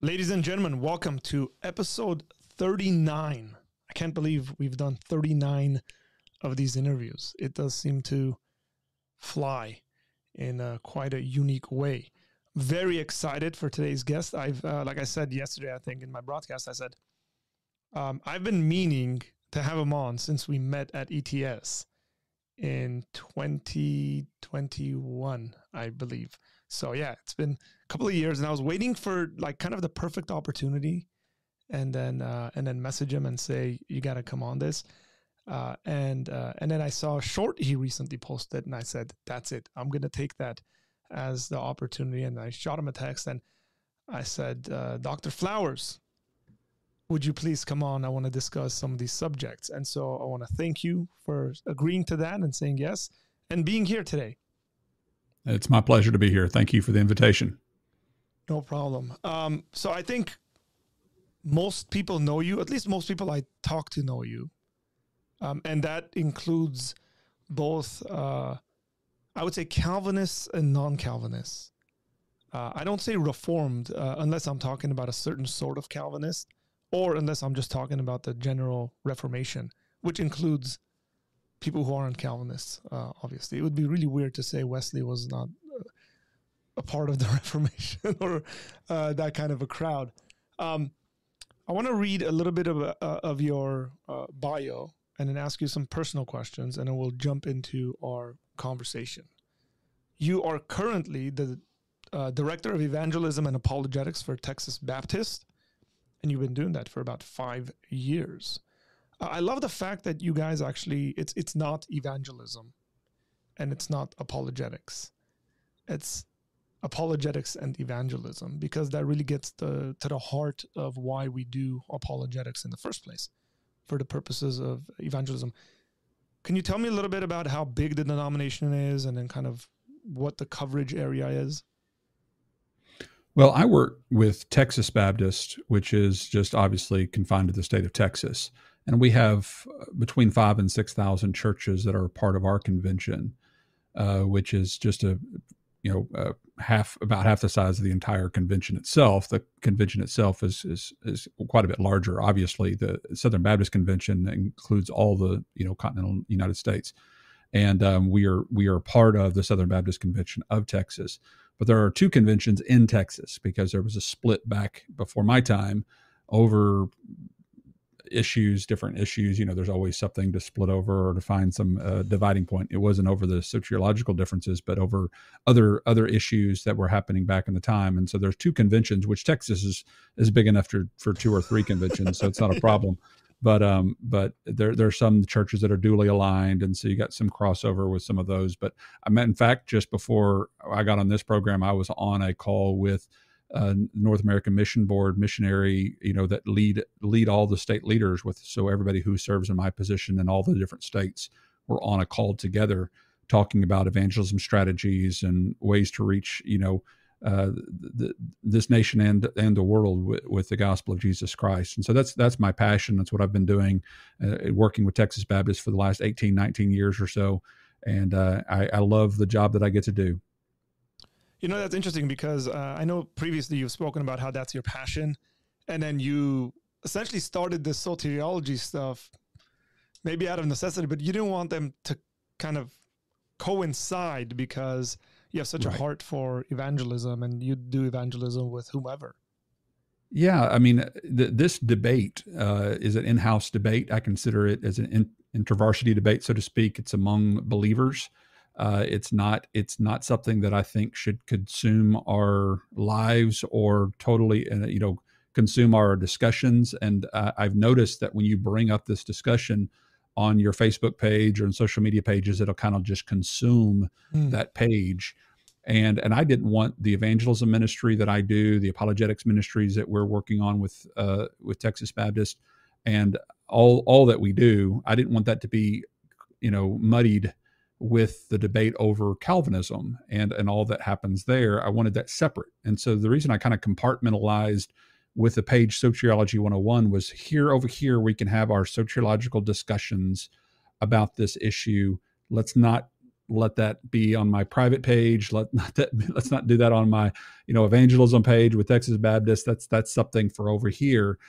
Ladies and gentlemen, welcome to episode 39. I can't believe we've done 39 of these interviews. It does seem to fly in quite a unique way. Very excited for today's guest. Like I said yesterday, I think in my broadcast, I said, I've been meaning to have him on since we met at ETS in 2021, I believe. So yeah, it's been a couple of years, and I was waiting for like kind of the perfect opportunity, and then message him and say, you got to come on this. And then I saw a short he recently posted, and I said, that's it. I'm going to take that as the opportunity. And I shot him a text, and I said, Dr. Flowers, would you please come on? I want to discuss some of these subjects. And so I want to thank you for agreeing to that and saying yes and being here today. It's my pleasure to be here. Thank you for the invitation. No problem. So I think most people know you, at least most people I talk to know you. And that includes both, I would say, Calvinists and non-Calvinists. I don't say Reformed unless I'm talking about a certain sort of Calvinist, or unless I'm just talking about the general Reformation, which includes people who aren't Calvinists, obviously. It would be really weird to say Wesley was not a part of the Reformation or that kind of a crowd. I want to read a little bit of your bio and then ask you some personal questions, and then we'll jump into our conversation. You are currently the Director of Evangelism and Apologetics for Texas Baptist, and you've been doing that for about 5 years. I love the fact that you guys actually, it's not evangelism and it's not apologetics. It's apologetics and evangelism, because that really gets to the heart of why we do apologetics in the first place, for the purposes of evangelism. Can you tell me a little bit about how big the denomination is, and then kind of what the coverage area is? Well, I work with Texas Baptist, which is just obviously confined to the state of Texas. And we have between 5,000 and 6,000 churches that are part of our convention, which is just about half the size of the entire convention itself. The convention itself is quite a bit larger. Obviously, the Southern Baptist Convention includes all the continental United States, and we are part of the Southern Baptist Convention of Texas. But there are two conventions in Texas, because there was a split back before my time over different issues. There's always something to split over or to find some dividing point. It wasn't over the sociological differences, but over other issues that were happening back in the time. And so there's two conventions, which Texas is big enough for 2 or 3 conventions, so it's not a problem. But there are some churches that are duly aligned, and so you got some crossover with some of those. But in fact, just before I got on this program, I was on a call with North American Mission Board missionary, that lead all the state leaders with. So everybody who serves in my position in all the different states were on a call together, talking about evangelism strategies and ways to reach, this nation and the world with the gospel of Jesus Christ. And so that's my passion. That's what I've been doing, working with Texas Baptist for the last 18, 19 years or so. And I love the job that I get to do. That's interesting, because I know previously you've spoken about how that's your passion, and then you essentially started this soteriology stuff maybe out of necessity, but you didn't want them to kind of coincide, because you have such a heart for evangelism, and you do evangelism with whomever. Yeah, I mean, this debate is an in-house debate. I consider it as an intervarsity debate, so to speak. It's among believers. It's not something that I think should consume our lives or totally, consume our discussions. And I've noticed that when you bring up this discussion on your Facebook page or on social media pages, it'll kind of just consume that page. And I didn't want the evangelism ministry that I do, the apologetics ministries that we're working on with Texas Baptist, and all that we do. I didn't want that to be, muddied with the debate over Calvinism and all that happens there. I wanted that separate. And so the reason I kind of compartmentalized with the page Soteriology 101 was over here, we can have our soteriological discussions about this issue. Let's not let that be on my private page. Let's not do that on my, evangelism page with Texas Baptist. That's something for over here.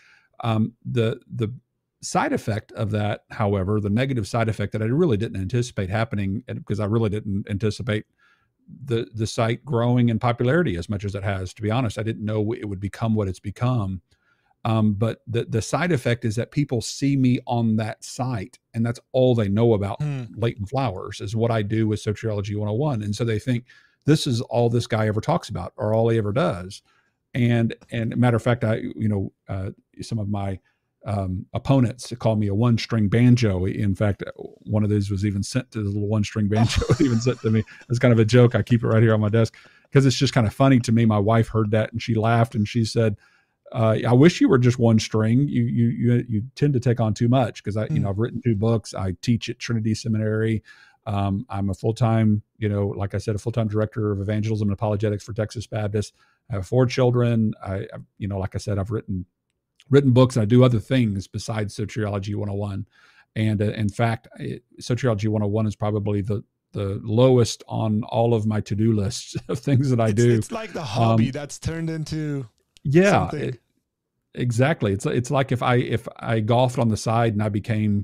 The side effect of that, however, the negative side effect that I really didn't anticipate happening, because I really didn't anticipate the site growing in popularity as much as it has. To be honest, I didn't know it would become what it's become. But the side effect is that people see me on that site, and that's all they know about Leighton Flowers, is what I do with Soteriology 101. And so they think this is all this guy ever talks about, or all he ever does. And matter of fact, some of my opponents call me a one-string banjo. In fact, one of those was even sent to the little one-string banjo, even sent to me as kind of a joke. I keep it right here on my desk because it's just kind of funny to me. My wife heard that and she laughed and she said, I wish you were just one string. You tend to take on too much, because I've written 2 books. I teach at Trinity Seminary. I'm a full-time, like I said, a full-time director of evangelism and apologetics for Texas Baptist. I have 4 children. Like I said, I've written books. And I do other things besides Soteriology 101. And in fact, Soteriology 101 is probably the lowest on all of my to-do lists of things that I do. It's like the hobby that's turned into something. Exactly. It's like if I golfed on the side and I became,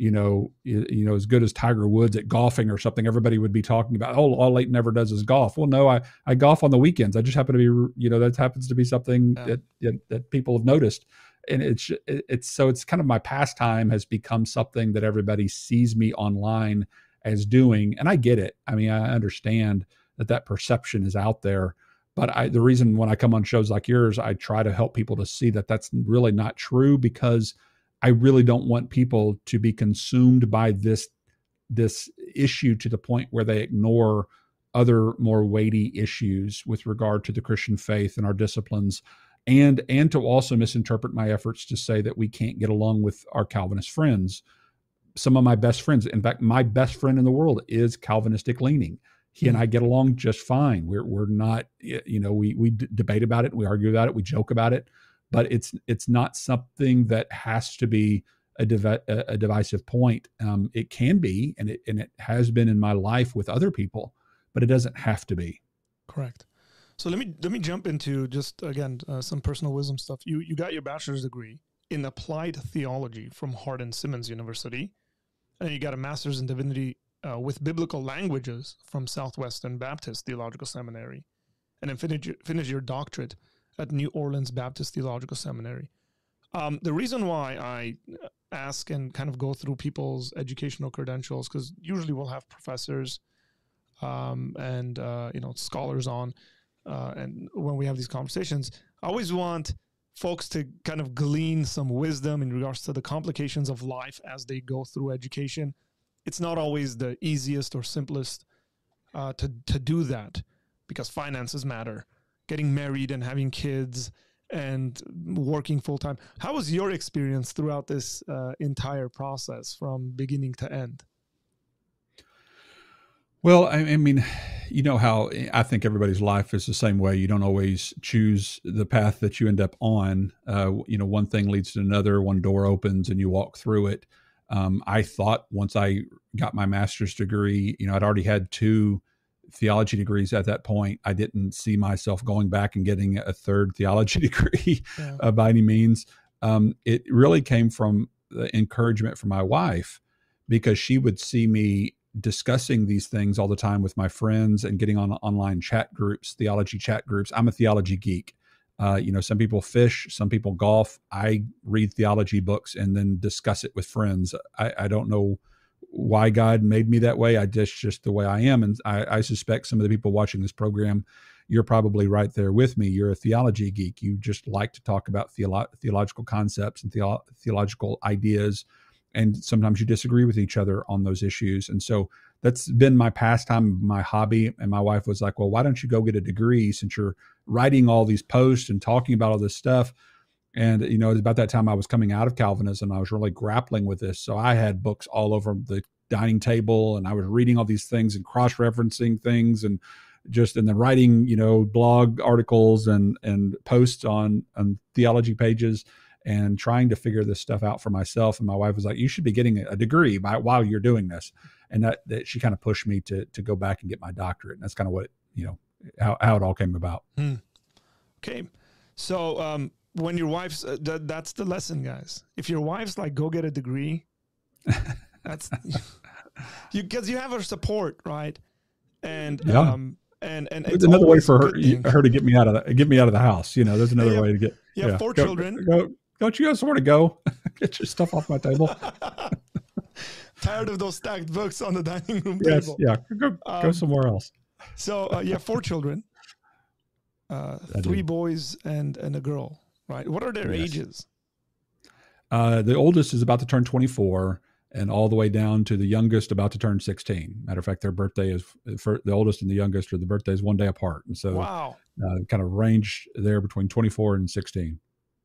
as good as Tiger Woods at golfing or something, everybody would be talking about, all Leighton ever does is golf. Well, no, I golf on the weekends. I just happen to be, that happens to be something that people have noticed. And it's kind of my pastime has become something that everybody sees me online as doing. And I get it. I mean, I understand that perception is out there. But the reason when I come on shows like yours, I try to help people to see that that's really not true, because I really don't want people to be consumed by this issue to the point where they ignore other more weighty issues with regard to the Christian faith and our disciplines, and to also misinterpret my efforts to say that we can't get along with our Calvinist friends. Some of my best friends, in fact, my best friend in the world is Calvinistic leaning. He and I get along just fine. We're not, we debate about it, we argue about it, we joke about it, but it's not something that has to be a divisive point. It can be, and it has been in my life with other people, but it doesn't have to be. Correct. So let me jump into just again some personal wisdom stuff. You got your bachelor's degree in applied theology from Hardin-Simmons University, and you got a master's in divinity with biblical languages from Southwestern Baptist Theological Seminary, and then finish your doctorate at New Orleans Baptist Theological Seminary. The reason why I ask and kind of go through people's educational credentials, because usually we'll have professors and scholars on, and when we have these conversations, I always want folks to kind of glean some wisdom in regards to the complications of life as they go through education. It's not always the easiest or simplest to do that, because finances matter. Getting married and having kids and working full time. How was your experience throughout this entire process from beginning to end? Well, I mean, how I think everybody's life is the same way. You don't always choose the path that you end up on. One thing leads to another, one door opens and you walk through it. I thought once I got my master's degree, I'd already had 2 theology degrees at that point. I didn't see myself going back and getting a 3rd theology degree by any means. It really came from the encouragement from my wife, because she would see me discussing these things all the time with my friends and getting on online chat groups, theology chat groups. I'm a theology geek. Some people fish, some people golf. I read theology books and then discuss it with friends. I don't know why God made me that way. Just the way I am. And I suspect some of the people watching this program, you're probably right there with me. You're a theology geek. You just like to talk about theological concepts and theological ideas. And sometimes you disagree with each other on those issues. And so that's been my pastime, my hobby. And my wife was like, well, why don't you go get a degree since you're writing all these posts and talking about all this stuff? And, it was about that time I was coming out of Calvinism. I was really grappling with this. So I had books all over the dining table, and I was reading all these things and cross-referencing things and then writing, blog articles and posts on theology pages and trying to figure this stuff out for myself. And my wife was like, you should be getting a degree while you're doing this. and that she kind of pushed me to go back and get my doctorate. And that's kind of what, how it all came about. Okay. So, when your wife's, that's the lesson, guys. If your wife's like, go get a degree, that's because you have her support, right? And, and it's another way for her to get me out of the house. There's another way to get. You have 4 children. Don't you guys want to go get your stuff off my table? Tired of those stacked books on the dining room table. Yeah. Go somewhere else. So you have 4 children, 3 boys and a girl, right? What are their ages? The oldest is about to turn 24. And all the way down to the youngest about to turn 16. Matter of fact, their birthday is for the oldest and the youngest, or the birthday is one day apart. And so kind of range there between 24 and 16.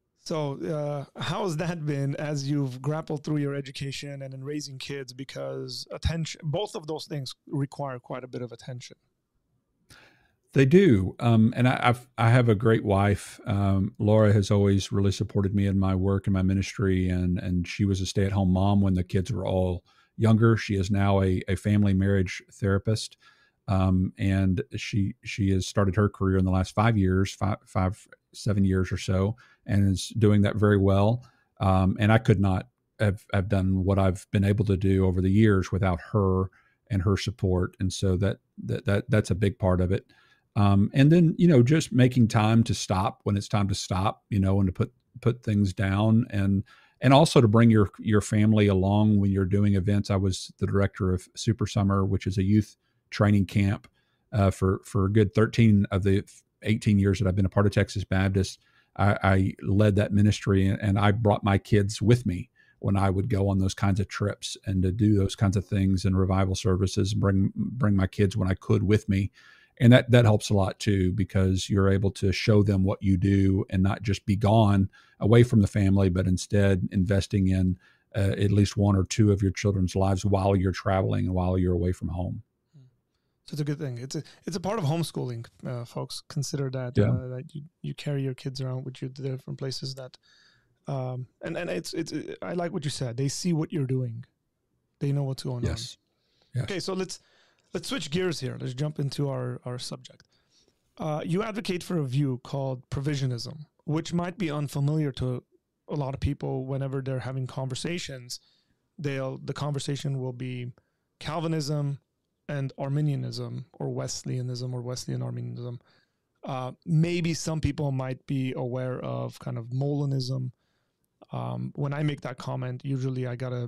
So how has that been as you've grappled through your education and in raising kids? Because both of those things require quite a bit of attention. They do. And I have a great wife. Laura has always really supported me in my work and my ministry. And she was a stay-at-home mom when the kids were all younger. She is now a family marriage therapist. And she has started her career in the last 5 years, 7 years or so, and is doing that very well. And I could not have done what I've been able to do over the years without her and her support. And so that's a big part of it. And then, just making time to stop when it's time to stop, and to put things down, and also to bring your family along when you're doing events. I was the director of Super Summer, which is a youth training camp, for a good 13 of the 18 years that I've been a part of Texas Baptist. I led that ministry, and I brought my kids with me when I would go on those kinds of trips and to do those kinds of things and revival services, and bring my kids when I could with me. And that helps a lot too, because you're able to show them what you do and not just be gone away from the family, but instead investing in at least 1 or 2 of your children's lives while you're traveling and while you're away from home. So it's a good thing. It's a part of homeschooling, folks. Consider that that you carry your kids around with you to different places. That and it's I like what you said. They see what you're doing. They know what's going on. Yes. Okay, so let's switch gears here. Let's jump into our subject. You advocate for a view called provisionism, which might be unfamiliar to a lot of people. Whenever they're having conversations, the conversation will be Calvinism and Arminianism, or Wesleyanism, or Wesleyan Arminianism. Maybe some people might be aware of kind of Molinism. When I make that comment, usually I gotta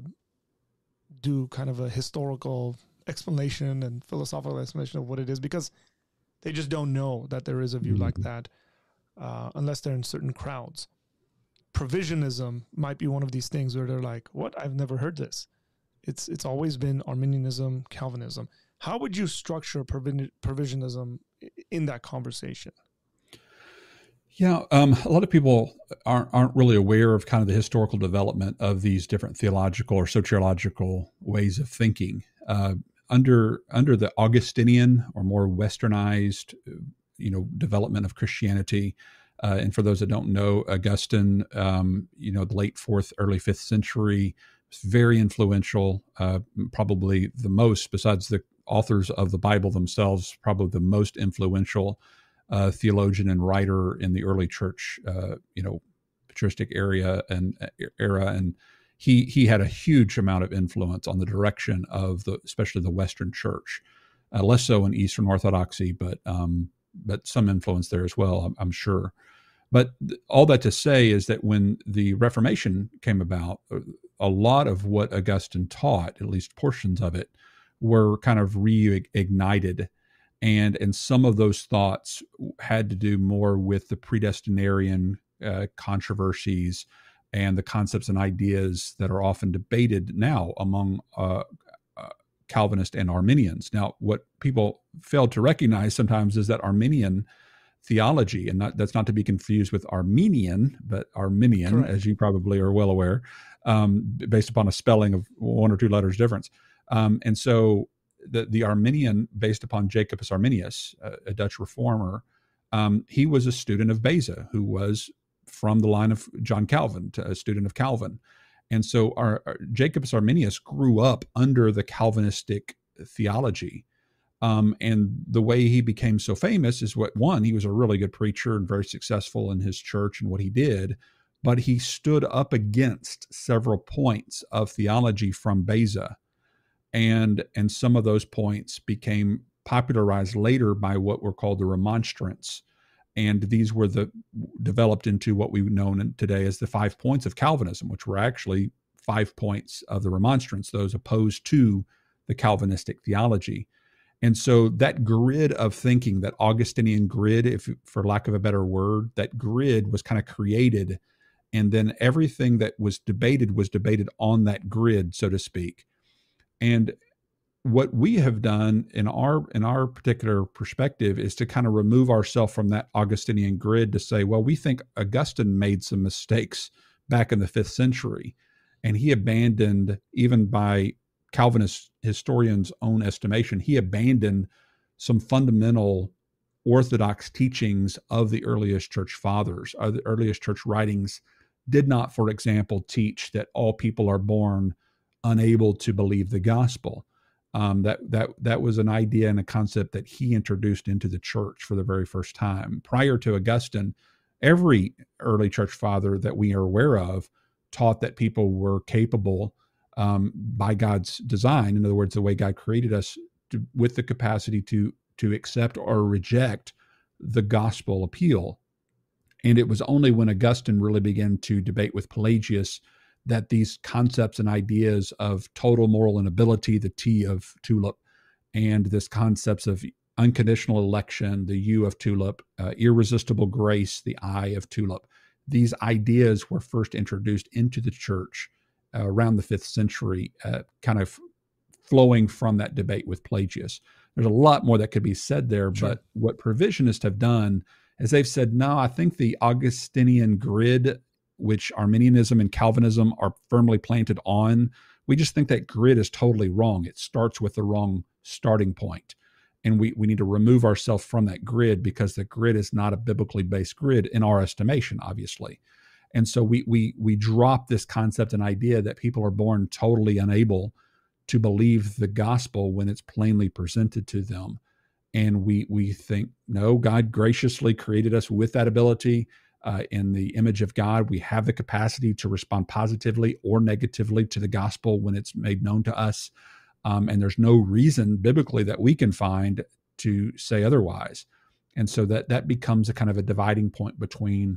do kind of a historical explanation and philosophical explanation of what it is, because they just don't know that there is a view like that unless they're in certain crowds. Provisionism might be one of these things where they're like, what? I've never heard this. It's always been Arminianism, Calvinism. How would you structure provisionism in that conversation? Yeah, a lot of people aren't really aware of kind of the historical development of these different theological or soteriological ways of thinking. Under the Augustinian or more westernized, development of Christianity, and for those that don't know, Augustine, the late 4th, early 5th century, was very influential. Probably the most, besides the authors of the Bible themselves, probably the most influential theologian and writer in the early church, patristic era, and he had a huge amount of influence on the direction of especially the Western Church, less so in Eastern Orthodoxy, but some influence there as well, I'm sure. But all that to say is that when the Reformation came about, a lot of what Augustine taught, at least portions of it, were kind of reignited. And some of those thoughts had to do more with the predestinarian controversies and the concepts and ideas that are often debated now among Calvinist and Arminians. Now, what people fail to recognize sometimes is that Arminian theology, and that's not to be confused with Armenian, but Arminian, correct, as you probably are well aware, based upon a spelling of 1 or 2 letters difference. And so the Arminian, based upon Jacobus Arminius, a Dutch reformer, he was a student of Beza, who was from the line of John Calvin, a student of Calvin. And so our Jacobus Arminius grew up under the Calvinistic theology. And the way he became so famous is he was a really good preacher and very successful in his church and what he did, but he stood up against several points of theology from Beza. And some of those points became popularized later by what were called the Remonstrants. And these were developed into what we know today as the 5 points of Calvinism, which were actually 5 points of the Remonstrants, those opposed to the Calvinistic theology. And so that grid of thinking, that Augustinian grid, if for lack of a better word, that grid was kind of created. And then everything that was debated on that grid, so to speak. And what we have done in our particular perspective is to kind of remove ourselves from that Augustinian grid to say, well, we think Augustine made some mistakes back in the 5th century. And he abandoned, even by Calvinist historians' own estimation, he abandoned some fundamental orthodox teachings of the earliest church fathers. The earliest church writings did not, for example, teach that all people are born unable to believe the gospel. That was an idea and a concept that he introduced into the church for the very first time. Prior to Augustine, every early church father that we are aware of taught that people were capable, by God's design, in other words, the way God created us, with the capacity to accept or reject the gospel appeal. And it was only when Augustine really began to debate with Pelagius that these concepts and ideas of total moral inability, the T of tulip, and this concepts of unconditional election, the U of tulip, irresistible grace, the I of tulip, these ideas were first introduced into the church around the 5th century, kind of flowing from that debate with Pelagius. There's a lot more that could be said there, sure. But what provisionists have done is they've said, no, I think the Augustinian grid, which Arminianism and Calvinism are firmly planted on, we just think that grid is totally wrong. It starts with the wrong starting point. And we need to remove ourselves from that grid, because the grid is not a biblically based grid in our estimation, obviously. And so we drop this concept and idea that people are born totally unable to believe the gospel when it's plainly presented to them. And we think, no, God graciously created us with that ability. In the image of God, we have the capacity to respond positively or negatively to the gospel when it's made known to us. And there's no reason biblically that we can find to say otherwise. And so that becomes a kind of a dividing point between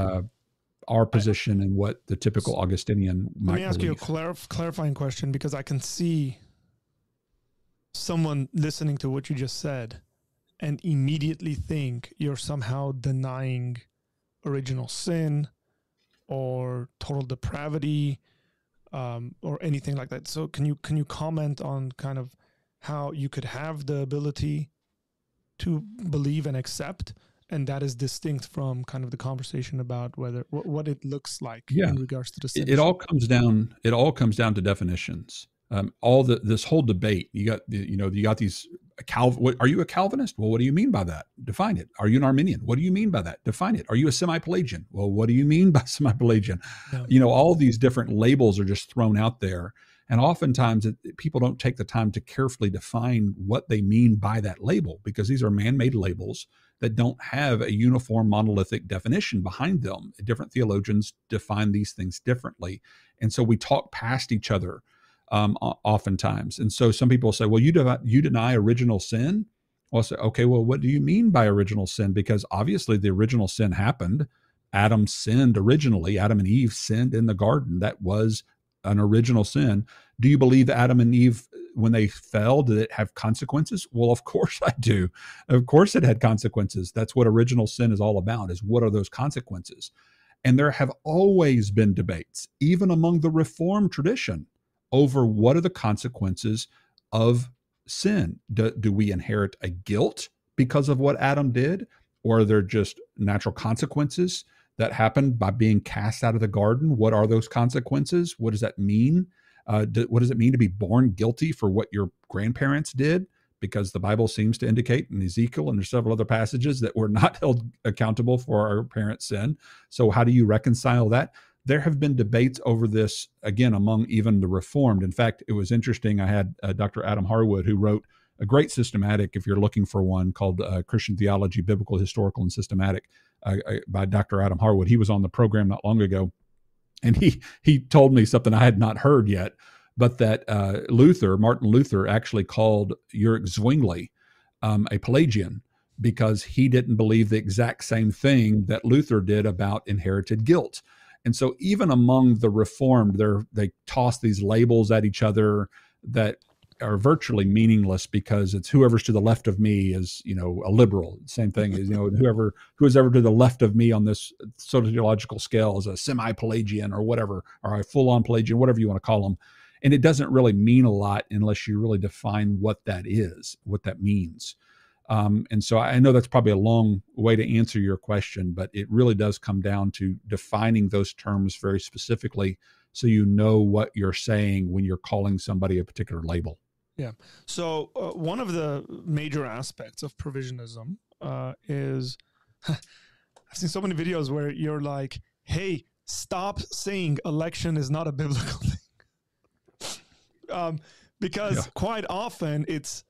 our position and what the typical Augustinian might believe. Let me ask you a clarifying question, because I can see someone listening to what you just said and immediately think you're somehow denying original sin or total depravity, or anything like that. So can you comment on kind of how you could have the ability to believe and accept, and that is distinct from kind of the conversation about what it looks like in regards to the sin? It all comes down to definitions. This whole debate, you got these are you a Calvinist? Well, what do you mean by that? Define it. Are you an Arminian? What do you mean by that? Define it. Are you a semi-Pelagian? Well, what do you mean by semi-Pelagian? No. All these different labels are just thrown out there. And oftentimes people don't take the time to carefully define what they mean by that label, because these are man-made labels that don't have a uniform monolithic definition behind them. Different theologians define these things differently. And so we talk past each other oftentimes. And so some people say, well, you deny original sin? Well, I say, okay, well, what do you mean by original sin? Because obviously the original sin happened. Adam sinned originally. Adam and Eve sinned in the garden. That was an original sin. Do you believe Adam and Eve, when they fell, did it have consequences? Well, of course I do. Of course it had consequences. That's what original sin is all about, is what are those consequences? And there have always been debates, even among the Reformed tradition, over what are the consequences of sin. Do we inherit a guilt because of what Adam did? Or are there just natural consequences that happened by being cast out of the garden? What are those consequences? What does that mean? What does it mean to be born guilty for what your grandparents did? Because the Bible seems to indicate in Ezekiel, and there's several other passages, that we're not held accountable for our parents' sin. So how do you reconcile that? there have been debates over this, again, among even the Reformed. In fact, it was interesting. I had Dr. Adam Harwood, who wrote a great systematic, if you're looking for one, called Christian Theology, Biblical, Historical, and Systematic by Dr. Adam Harwood. He was on the program not long ago, and he told me something I had not heard yet, but that Martin Luther, actually called Ulrich Zwingli a Pelagian because he didn't believe the exact same thing that Luther did about inherited guilt. And so even among the Reformed, they toss these labels at each other that are virtually meaningless, because it's whoever's to the left of me is, a liberal. Same thing is, who is ever to the left of me on this sociological scale is a semi-Pelagian or whatever, or a full-on Pelagian, whatever you want to call them. And it doesn't really mean a lot unless you really define what that is, what that means. And so I know that's probably a long way to answer your question, but it really does come down to defining those terms very specifically so you know what you're saying when you're calling somebody a particular label. Yeah. So one of the major aspects of provisionism is I've seen so many videos where you're like, hey, stop saying election is not a biblical thing. Because quite often it's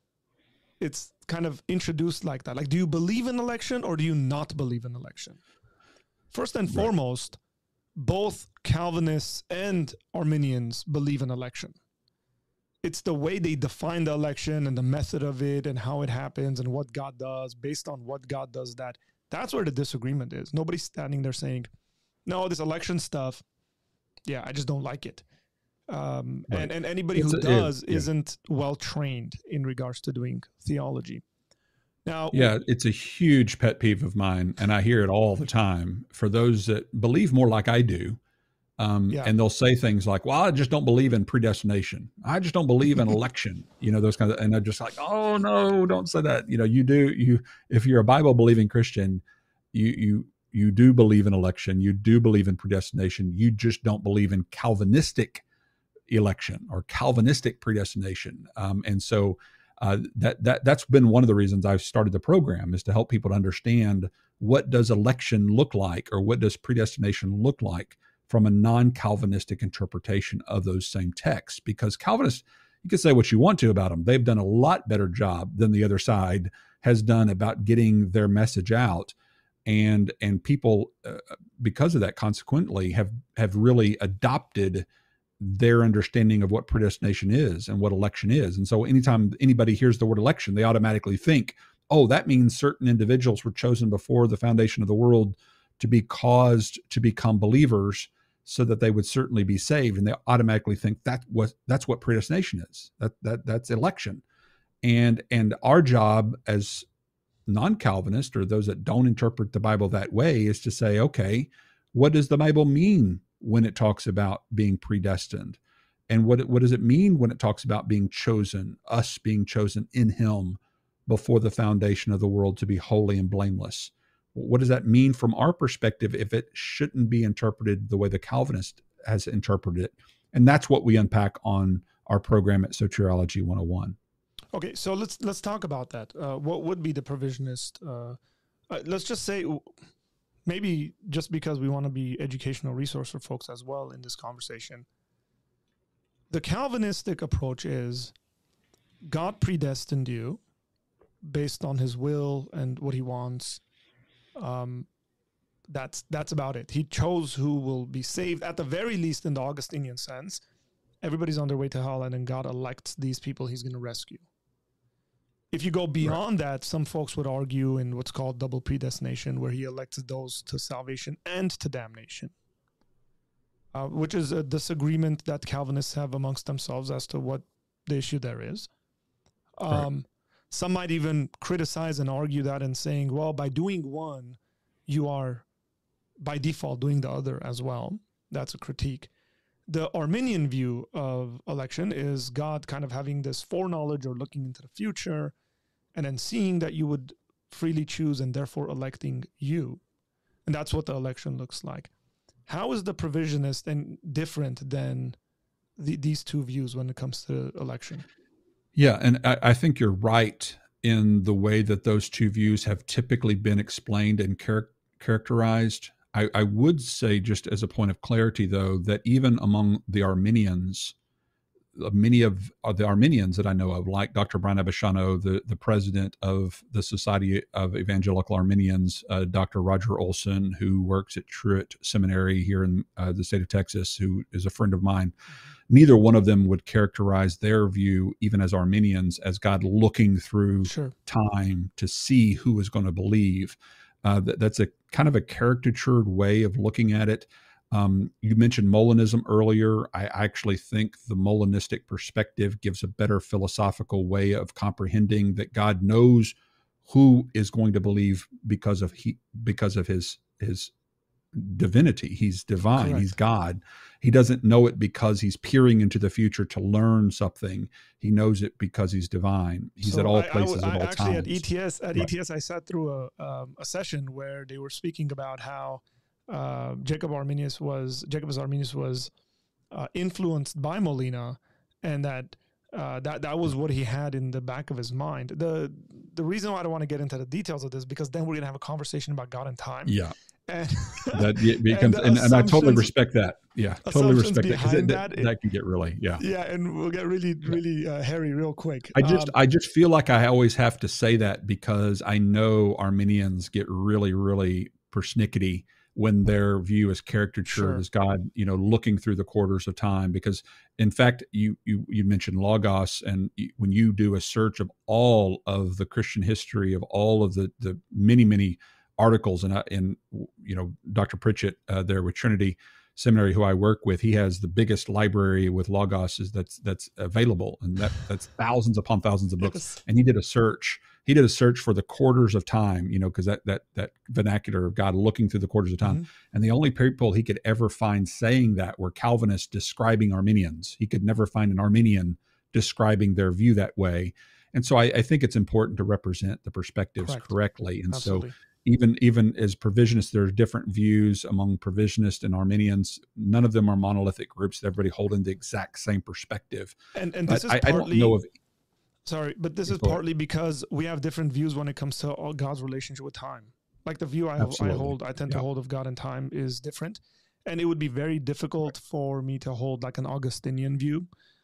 kind of introduced like that. Like, do you believe in election or do you not believe in election? First and foremost, both Calvinists and Arminians believe in election. It's the way they define the election and the method of it and how it happens and what God does. Based on what God does, that's where the disagreement is. Nobody's standing there saying, no, this election stuff, I just don't like it. And anybody who does isn't well trained in regards to doing theology. Now, it's a huge pet peeve of mine, and I hear it all the time for those that believe more like I do. And they'll say things like, well, I just don't believe in predestination. I just don't believe in election, those kinds of, and they're just like, oh no, don't say that. If you're a Bible believing Christian, you do believe in election. You do believe in predestination. You just don't believe in Calvinistic election or Calvinistic predestination. And so that's been one of the reasons I've started the program, is to help people to understand, what does election look like, or what does predestination look like from a non-Calvinistic interpretation of those same texts. Because Calvinists, you can say what you want to about them, they've done a lot better job than the other side has done about getting their message out. And people, because of that, consequently, have really adopted their understanding of what predestination is and what election is. And so anytime anybody hears the word election, they automatically think, oh, that means certain individuals were chosen before the foundation of the world to be caused to become believers so that they would certainly be saved. And they automatically think that's what predestination is. That's election. And our job as non-Calvinists, or those that don't interpret the Bible that way, is to say, okay, what does the Bible mean when it talks about being predestined? And what does it mean when it talks about being chosen, us being chosen in Him before the foundation of the world to be holy and blameless? What does that mean from our perspective if it shouldn't be interpreted the way the Calvinist has interpreted it? And that's what we unpack on our program at Soteriology 101. Okay, so let's talk about that. What would be the provisionist? Let's just say, maybe just because we want to be educational resource for folks as well in this conversation, the Calvinistic approach is God predestined you based on His will and what He wants. That's about it. He chose who will be saved, at the very least in the Augustinian sense. Everybody's on their way to hell, and then God elects these people He's going to rescue. If you go beyond that, some folks would argue in what's called double predestination, where He elects those to salvation and to damnation, which is a disagreement that Calvinists have amongst themselves as to what the issue there is. Right. Some might even criticize and argue that and saying, well, by doing one, you are by default doing the other as well. That's a critique. The Arminian view of election is God kind of having this foreknowledge or looking into the future and then seeing that you would freely choose and therefore electing you. And that's what the election looks like. How is the provisionist and different than these two views when it comes to election? Yeah, and I think you're right in the way that those two views have typically been explained and characterized. I would say, just as a point of clarity, though, that even among the Arminians, many of the Arminians that I know of, like Dr. Brian Abishano, the president of the Society of Evangelical Arminians, Dr. Roger Olson, who works at Truett Seminary here in the state of Texas, who is a friend of mine, neither one of them would characterize their view, even as Arminians, as God looking through time to see who is going to believe. That's a kind of a caricatured way of looking at it. You mentioned Molinism earlier. I actually think the Molinistic perspective gives a better philosophical way of comprehending that God knows who is going to believe because of his divinity. He's divine. Correct. He's God. He doesn't know it because he's peering into the future to learn something. He knows it because he's divine. He's at all places at all times. Actually, at ETS, I sat through a session where they were speaking about how Jacob Arminius was influenced by Molina, and that was what he had in the back of his mind. The reason why I don't want to get into the details of this, because then we're gonna have a conversation about God and time. Yeah. And and I totally respect that. Yeah, totally respect that, because that can get really, and we'll get really hairy real quick. I just feel like I always have to say that, because I know Arminians get really, really persnickety when their view is caricatured as God, looking through the quarters of time. Because in fact, you mentioned Logos, and when you do a search of all of the Christian history, of all of the many articles, and Dr. Pritchett there with Trinity Seminary, who I work with, he has the biggest library with Logos that's available, and that's thousands upon thousands of books. Yes. And he did a search for the quarters of time, because that vernacular of God looking through the quarters of time. Mm-hmm. And the only people he could ever find saying that were Calvinists describing Arminians. He could never find an Arminian describing their view that way. And so I think it's important to represent the perspectives correctly. And Absolutely. So even as provisionists, there are different views among provisionists and Arminians. None of them are monolithic groups. Everybody holding the exact same perspective. And this is partly, I don't know if... Sorry, but this is partly because we have different views when it comes to God's relationship with time. Like the view I tend to hold of God and time is different. And it would be very difficult for me to hold like an Augustinian view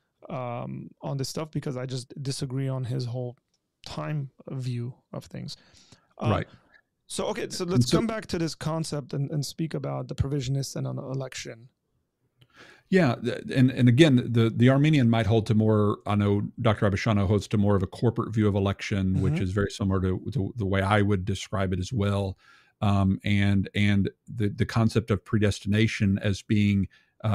on this stuff, because I just disagree on his whole time view of things. Right. So let's come back to this concept and speak about the provisionists and an election. Yeah, and again, the Arminian might hold to more. I know Dr. Abishano holds to more of a corporate view of election, which is very similar to the way I would describe it as well. And the concept of predestination as being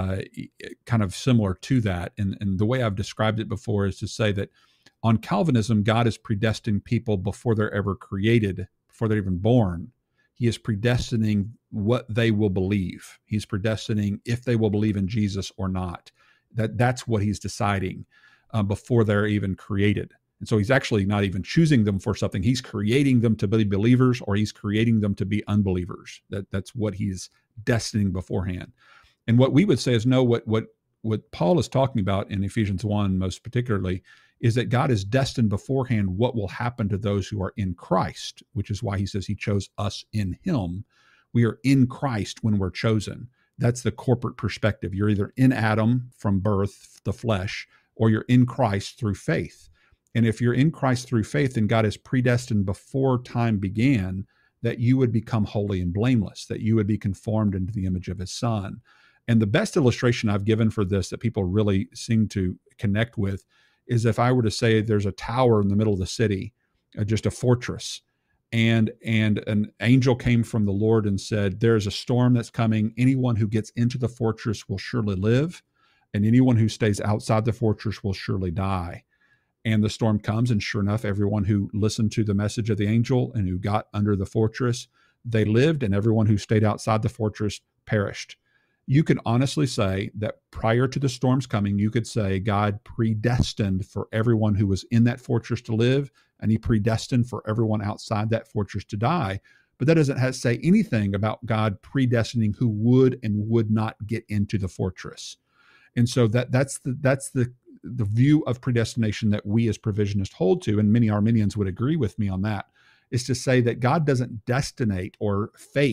kind of similar to that. And the way I've described it before is to say that on Calvinism, God is predestining people before they're ever created, before they're even born. He is predestining what they will believe. He's predestining if they will believe in Jesus or not. That's what he's deciding before they're even created. And so he's actually not even choosing them for something. He's creating them to be believers, or he's creating them to be unbelievers. That's what he's destining beforehand. And what we would say is, no, what Paul is talking about in Ephesians 1 most particularly is that God has destined beforehand what will happen to those who are in Christ, which is why he says he chose us in him. We are in Christ when we're chosen. That's the corporate perspective. You're either in Adam from birth, the flesh, or you're in Christ through faith. And if you're in Christ through faith, then God has predestined before time began that you would become holy and blameless, that you would be conformed into the image of his Son. And the best illustration I've given for this that people really seem to connect with is if I were to say there's a tower in the middle of the city, just a fortress, and an angel came from the Lord and said, there's a storm that's coming. Anyone who gets into the fortress will surely live, and anyone who stays outside the fortress will surely die. And the storm comes, and sure enough, everyone who listened to the message of the angel and who got under the fortress, they lived, and everyone who stayed outside the fortress perished. You could honestly say that prior to the storms coming, you could say God predestined for everyone who was in that fortress to live, and he predestined for everyone outside that fortress to die. But that doesn't say anything about God predestining who would and would not get into the fortress. And so that's the view of predestination that we as provisionists hold to, and many Arminians would agree with me on that, is to say that God doesn't destinate or fate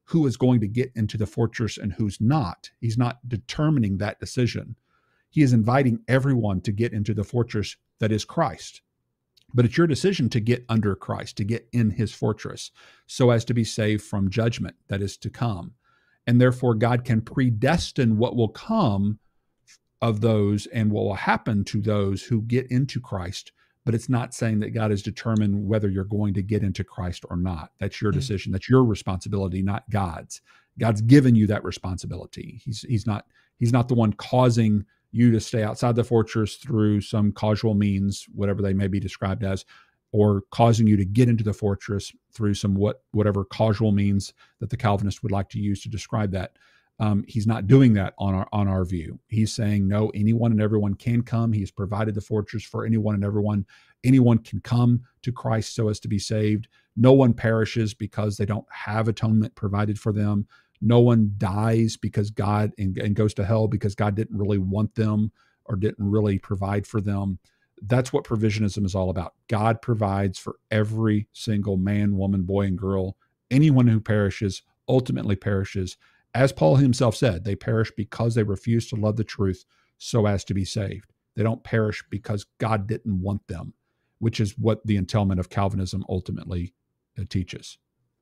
who is going to get into the fortress and who's not. He's not determining that decision. He is inviting everyone to get into the fortress that is Christ. But it's your decision to get under Christ, to get in his fortress, so as to be saved from judgment that is to come. And therefore, God can predestine what will come of those and what will happen to those who get into Christ. But it's not saying that God has determined whether you're going to get into Christ or not. That's your decision. That's your responsibility, not God's. God's given you that responsibility. He's not the one causing you to stay outside the fortress through some causal means, whatever they may be described as, or causing you to get into the fortress through some whatever causal means that the Calvinists would like to use to describe that. He's not doing that on our view. He's saying, no, anyone and everyone can come. He's provided the fortress for anyone and everyone. Anyone can come to Christ so as to be saved. No one perishes because they don't have atonement provided for them. No one dies because God and goes to hell because God didn't really want them or didn't really provide for them. That's what provisionism is all about. God provides for every single man, woman, boy, and girl. Anyone who perishes ultimately perishes. As Paul himself said, they perish because they refuse to love the truth so as to be saved. They don't perish because God didn't want them, which is what the entailment of Calvinism ultimately teaches.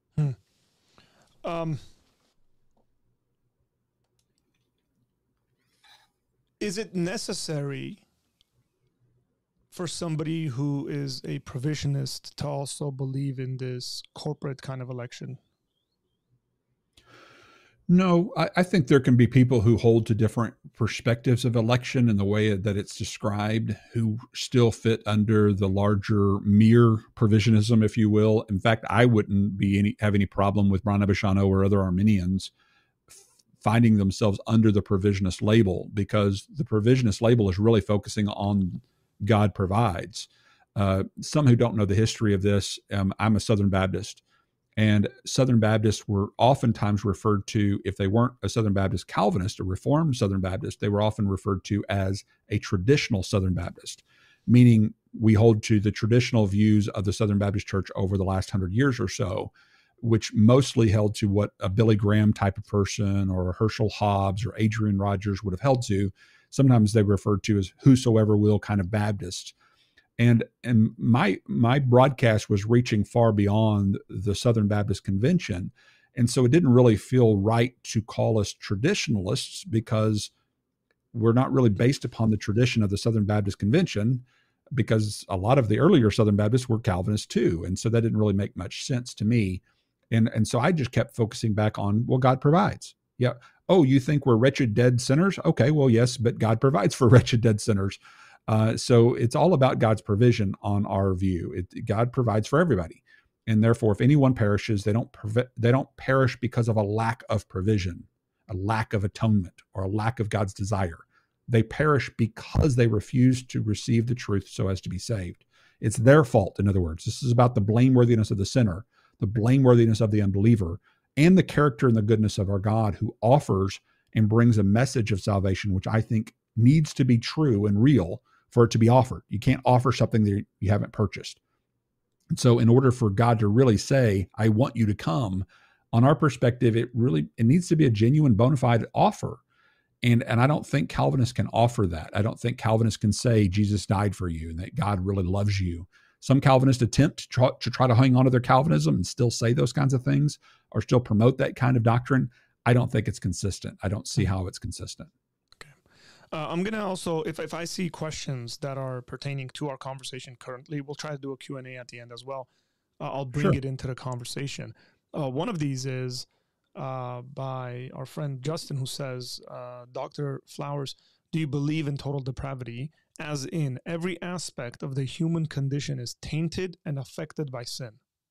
Is it necessary for somebody who is a provisionist to also believe in this corporate kind of election? No, I think there can be people who hold to different perspectives of election and the way that it's described, who still fit under the larger mere provisionism, if you will. In fact, I wouldn't have any problem with Ron Abishano or other Arminians finding themselves under the provisionist label, because the provisionist label is really focusing on God provides. Some who don't know the history of this, I'm a Southern Baptist. And Southern Baptists were oftentimes referred to, if they weren't a Southern Baptist Calvinist, a Reformed Southern Baptist, they were often referred to as a traditional Southern Baptist, meaning we hold to the traditional views of the Southern Baptist Church over the last 100 years or so, which mostly held to what a Billy Graham type of person or a Herschel Hobbs or Adrian Rogers would have held to. Sometimes they referred to as whosoever will kind of Baptists. And my broadcast was reaching far beyond the Southern Baptist Convention. And so it didn't really feel right to call us traditionalists, because we're not really based upon the tradition of the Southern Baptist Convention, because a lot of the earlier Southern Baptists were Calvinists too. And so that didn't really make much sense to me. And so I just kept focusing back on, well, God provides. Yeah. Oh, you think we're wretched, dead sinners? Okay, well, yes, but God provides for wretched, dead sinners. So it's all about God's provision on our view. God provides for everybody. And therefore, if anyone perishes, they don't perish because of a lack of provision, a lack of atonement, or a lack of God's desire. They perish because they refuse to receive the truth so as to be saved. It's their fault, in other words. This is about the blameworthiness of the sinner, the blameworthiness of the unbeliever, and the character and the goodness of our God, who offers and brings a message of salvation, which I think needs to be true and real for it to be offered. You can't offer something that you haven't purchased. And so in order for God to really say, I want you to come, on our perspective, it needs to be a genuine bona fide offer. And I don't think Calvinists can offer that. I don't think Calvinists can say Jesus died for you and that God really loves you. Some Calvinists attempt to try to hang on to their Calvinism and still say those kinds of things or still promote that kind of doctrine. I don't think it's consistent. I don't see how it's consistent. I'm going to also, if I see questions that are pertaining to our conversation currently, we'll try to do a Q&A at the end as well. I'll bring it into the conversation. One of these is by our friend Justin, who says, Dr. Flowers, do you believe in total depravity, as in every aspect of the human condition is tainted and affected by sin?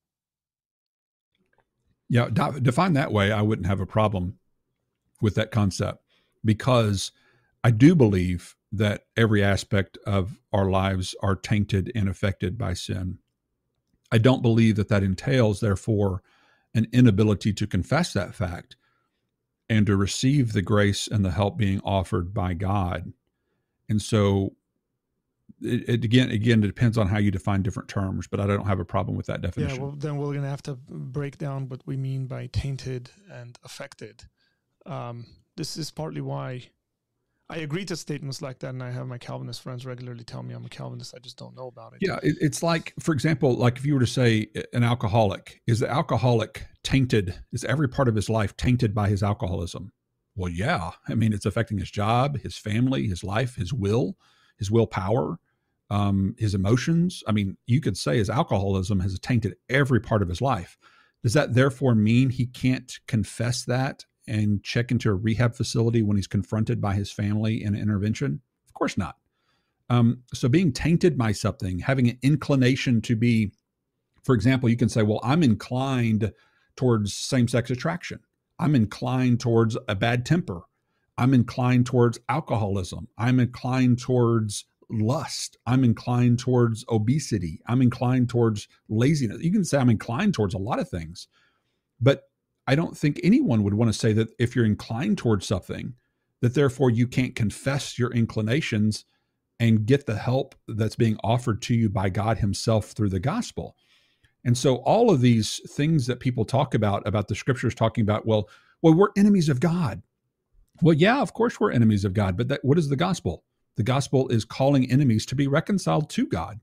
Yeah, defined that way, I wouldn't have a problem with that concept, because I do believe that every aspect of our lives are tainted and affected by sin. I don't believe that entails, therefore, an inability to confess that fact and to receive the grace and the help being offered by God. And so it again, it depends on how you define different terms, but I don't have a problem with that definition. Yeah, well, then we're going to have to break down what we mean by tainted and affected. This is partly why I agree to statements like that, and I have my Calvinist friends regularly tell me I'm a Calvinist. I just don't know about it. Yeah, it's like, for example, like if you were to say an alcoholic, is the alcoholic tainted? Is every part of his life tainted by his alcoholism? Well, yeah. I mean, it's affecting his job, his family, his life, his willpower, his emotions. I mean, you could say his alcoholism has tainted every part of his life. Does that therefore mean he can't confess that and check into a rehab facility when he's confronted by his family in intervention? Of course not. So being tainted by something, having an inclination to be, for example, you can say, well, I'm inclined towards same-sex attraction. I'm inclined towards a bad temper. I'm inclined towards alcoholism. I'm inclined towards lust. I'm inclined towards obesity. I'm inclined towards laziness. You can say I'm inclined towards a lot of things, but I don't think anyone would want to say that if you're inclined towards something, that therefore you can't confess your inclinations and get the help that's being offered to you by God himself through the gospel. And so all of these things that people talk about the scriptures talking about, well, we're enemies of God. Well, yeah, of course we're enemies of God, but what is the gospel? The gospel is calling enemies to be reconciled to God.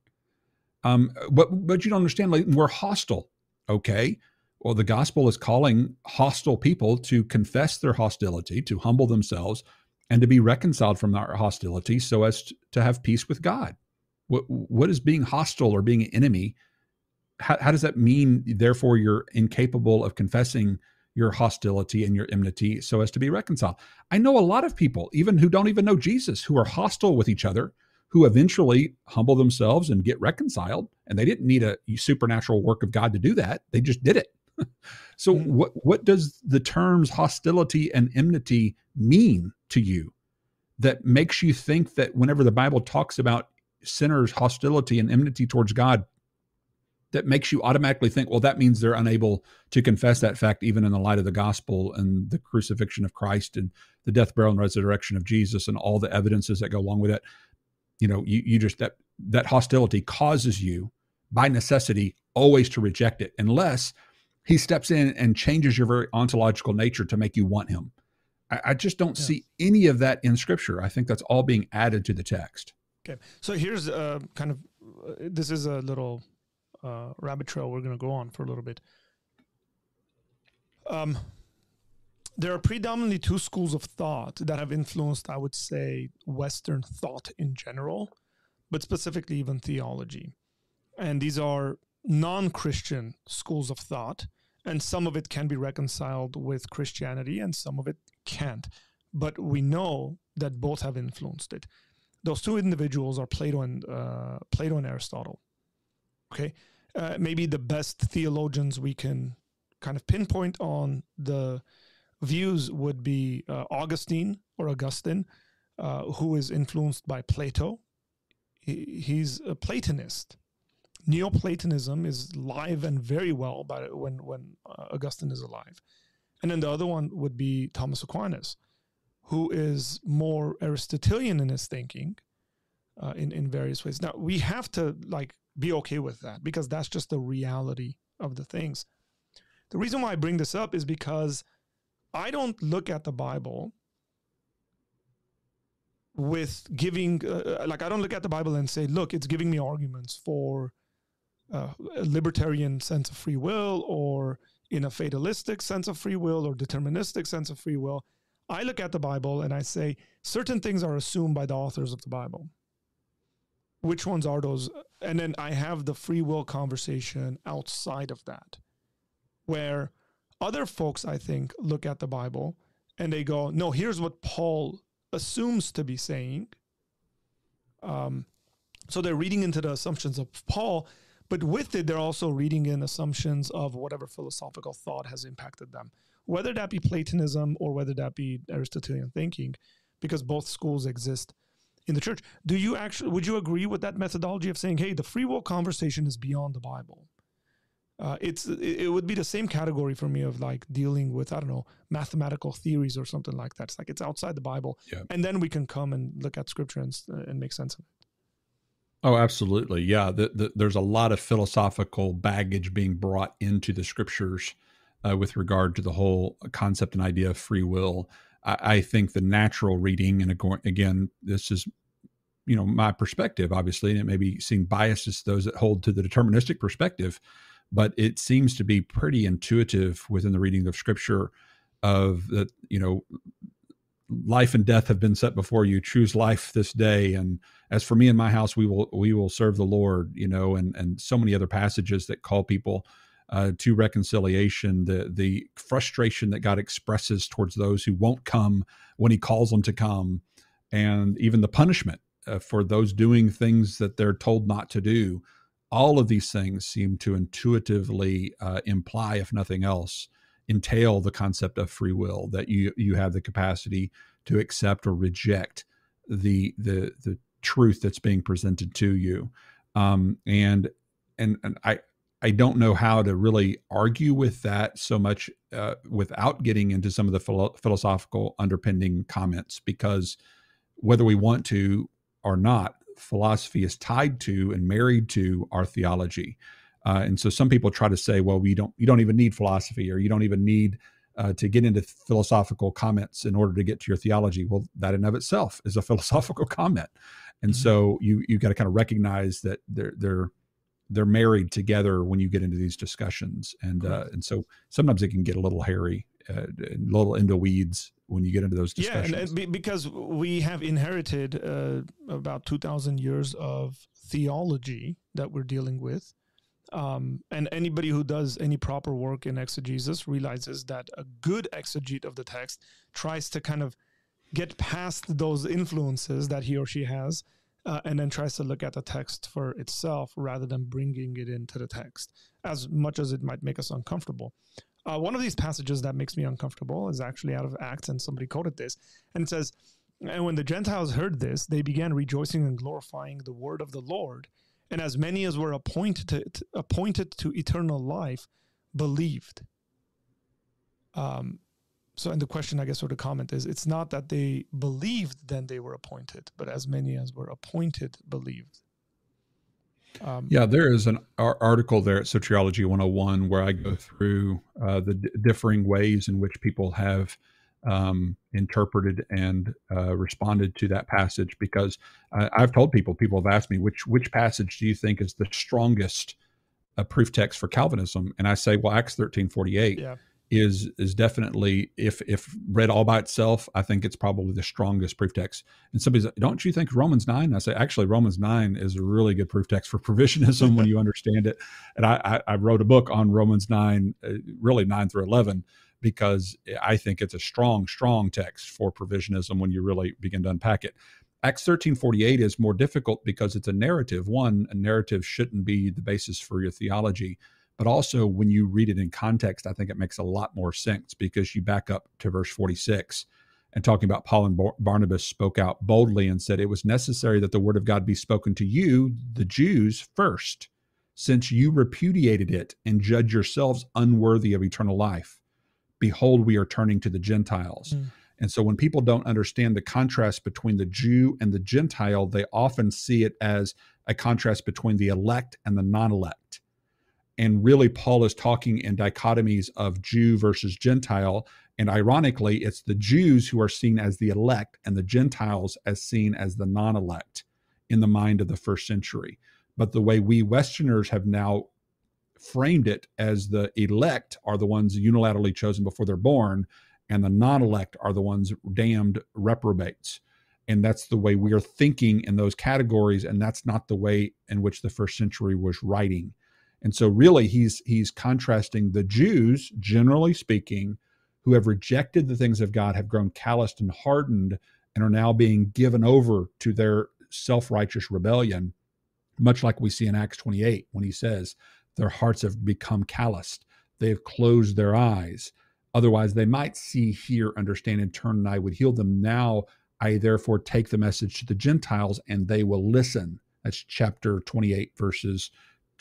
But you don't understand, like, we're hostile. Okay. Well, the gospel is calling hostile people to confess their hostility, to humble themselves, and to be reconciled from our hostility so as to have peace with God. What is being hostile or being an enemy? How does that mean, therefore, you're incapable of confessing your hostility and your enmity so as to be reconciled? I know a lot of people, even who don't even know Jesus, who are hostile with each other, who eventually humble themselves and get reconciled. And they didn't need a supernatural work of God to do that. They just did it. So what does the terms hostility and enmity mean to you that makes you think that whenever the Bible talks about sinners' hostility and enmity towards God, that makes you automatically think, well, that means they're unable to confess that fact even in the light of the gospel and the crucifixion of Christ and the death, burial, and resurrection of Jesus and all the evidences that go along with it. You know, you just, that hostility causes you by necessity always to reject it unless he steps in and changes your very ontological nature to make you want him. I just don't see any of that in Scripture. I think that's all being added to the text. Okay. So here's this is a little rabbit trail we're going to go on for a little bit. There are predominantly two schools of thought that have influenced, I would say, Western thought in general, but specifically even theology. And these are non-Christian schools of thought, and some of it can be reconciled with Christianity and some of it can't. But we know that both have influenced it. Those two individuals are Plato and Aristotle. Okay, maybe the best theologians we can kind of pinpoint on the views would be Augustine, who is influenced by Plato. He's a Platonist. Neoplatonism is live and very well by when Augustine is alive. And then the other one would be Thomas Aquinas, who is more Aristotelian in his thinking in various ways. Now, we have to be okay with that because that's just the reality of the things. The reason why I bring this up is because I don't look at the Bible with giving, I don't look at the Bible and say, look, it's giving me arguments for a libertarian sense of free will or in a fatalistic sense of free will or deterministic sense of free will. I look at the Bible and I say certain things are assumed by the authors of the Bible. Which ones are those? And then I have the free will conversation outside of that, where other folks, I think, look at the Bible and they go, no, here's what Paul assumes to be saying. So they're reading into the assumptions of Paul, but with it, they're also reading in assumptions of whatever philosophical thought has impacted them, whether that be Platonism or whether that be Aristotelian thinking, because both schools exist in the church. Would you agree with that methodology of saying, hey, the free will conversation is beyond the Bible? It would be the same category for me of dealing with, mathematical theories or something like that. It's outside the Bible. Yeah. And then we can come and look at Scripture and make sense of it. Oh, absolutely. Yeah. There's a lot of philosophical baggage being brought into the scriptures with regard to the whole concept and idea of free will. I think the natural reading, and again, this is, my perspective, obviously, and it may be seen biased as those that hold to the deterministic perspective, but it seems to be pretty intuitive within the reading of scripture of that, life and death have been set before you. Choose life this day. And as for me and my house, we will serve the Lord, and so many other passages that call people to reconciliation, the frustration that God expresses towards those who won't come when he calls them to come, and even the punishment for those doing things that they're told not to do. All of these things seem to intuitively imply, if nothing else, entail the concept of free will, that you have the capacity to accept or reject the truth that's being presented to you. And I don't know how to really argue with that so much without getting into some of the philosophical underpinning comments, because whether we want to or not, philosophy is tied to and married to our theology. And so some people try to say, well, you don't even need philosophy, or you don't even need to get into philosophical comments in order to get to your theology. Well, that in of itself is a philosophical comment. And so you got to kind of recognize that they're married together when you get into these discussions. And so sometimes it can get a little hairy, a little into weeds when you get into those discussions. Yeah, and because we have inherited about 2,000 years of theology that we're dealing with. And anybody who does any proper work in exegesis realizes that a good exegete of the text tries to kind of get past those influences that he or she has, and then tries to look at the text for itself rather than bringing it into the text, as much as it might make us uncomfortable. One of these passages that makes me uncomfortable is actually out of Acts, and somebody quoted this, and it says, "And when the Gentiles heard this, they began rejoicing and glorifying the word of the Lord. And as many as were appointed to eternal life believed." So, and the question, I guess, or the comment is, it's not that they believed, then they were appointed, but as many as were appointed believed. Yeah, there is an article there at Soteriology 101 where I go through the differing ways in which people have interpreted and responded to that passage, because I've told people have asked me, which passage do you think is the strongest proof text for Calvinism? And I say, well, Acts 13:48 is definitely, if read all by itself, I think it's probably the strongest proof text. And somebody's like, don't you think Romans 9? And I say, actually, Romans 9 is a really good proof text for provisionism when you understand it. And I wrote a book on Romans 9, really 9 through 11, because I think it's a strong text for provisionism when you really begin to unpack it. Acts 13:48 is more difficult because it's a narrative. One, a narrative shouldn't be the basis for your theology, but also when you read it in context, I think it makes a lot more sense, because you back up to verse 46 and talking about Paul and Barnabas spoke out boldly and said, "It was necessary that the word of God be spoken to you, the Jews, first, since you repudiated it and judge yourselves unworthy of eternal life. Behold, we are turning to the Gentiles." And so when people don't understand the contrast between the Jew and the Gentile, they often see it as a contrast between the elect and the non-elect. And really, Paul is talking in dichotomies of Jew versus Gentile. And ironically, it's the Jews who are seen as the elect and the Gentiles as seen as the non-elect in the mind of the first century. But the way we Westerners have now framed it as the elect are the ones unilaterally chosen before they're born, and the non-elect are the ones damned reprobates. And that's the way we are thinking in those categories, and that's not the way in which the first century was writing. And so really he's contrasting the Jews, generally speaking, who have rejected the things of God, have grown calloused and hardened, and are now being given over to their self-righteous rebellion, much like we see in Acts 28 when he says, their hearts have become calloused. They have closed their eyes. Otherwise, they might see, hear, understand, and turn, and I would heal them. Now, I therefore take the message to the Gentiles, and they will listen. That's chapter 28, verses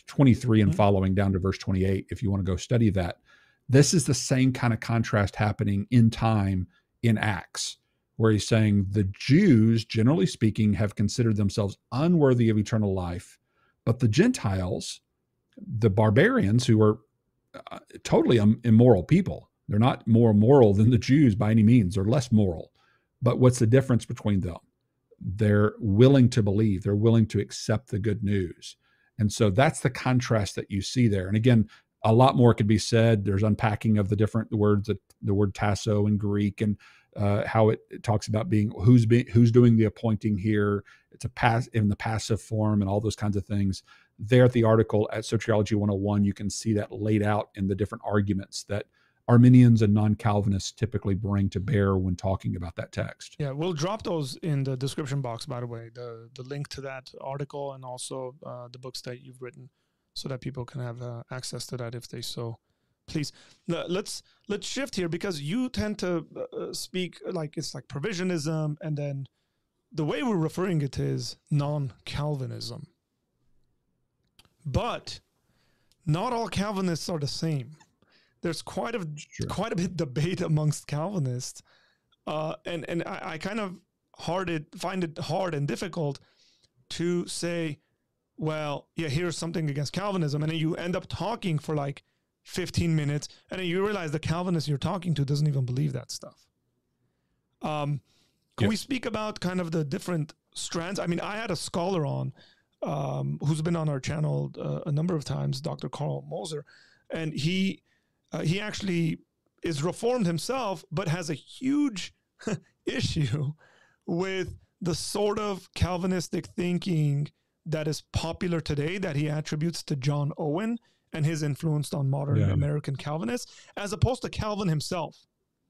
23 and following down to verse 28, if you want to go study that. This is the same kind of contrast happening in time in Acts, where he's saying the Jews, generally speaking, have considered themselves unworthy of eternal life, but the Gentiles, the barbarians, who are totally immoral people, they're not more moral than the Jews by any means. They're less moral. But what's the difference between them? They're willing to believe. They're willing to accept the good news. And so that's the contrast that you see there. And again, a lot more could be said. There's unpacking of the different words, the word tasso in Greek, and how it talks about who's doing the appointing here. It's in the passive form and all those kinds of things. There at the article at Soteriology 101, you can see that laid out in the different arguments that Arminians and non-Calvinists typically bring to bear when talking about that text. Yeah, we'll drop those in the description box, by the way, the link to that article and also the books that you've written, so that people can have access to that if they so please. Let's shift here, because you tend to speak like it's like provisionism, and then the way we're referring it is non-Calvinism. But not all Calvinists are the same. There's quite a bit debate amongst Calvinists, and I kind of find it hard and difficult to say, well, yeah, here's something against Calvinism, and then you end up talking for like 15 minutes, and then you realize the Calvinist you're talking to doesn't even believe that stuff. Can we speak about kind of the different strands? I mean, I had a scholar on who's been on our channel a number of times, Dr. Carl Moser, and he actually is Reformed himself, but has a huge issue with the sort of Calvinistic thinking that is popular today that he attributes to John Owen and his influence on modern American Calvinists, as opposed to Calvin himself.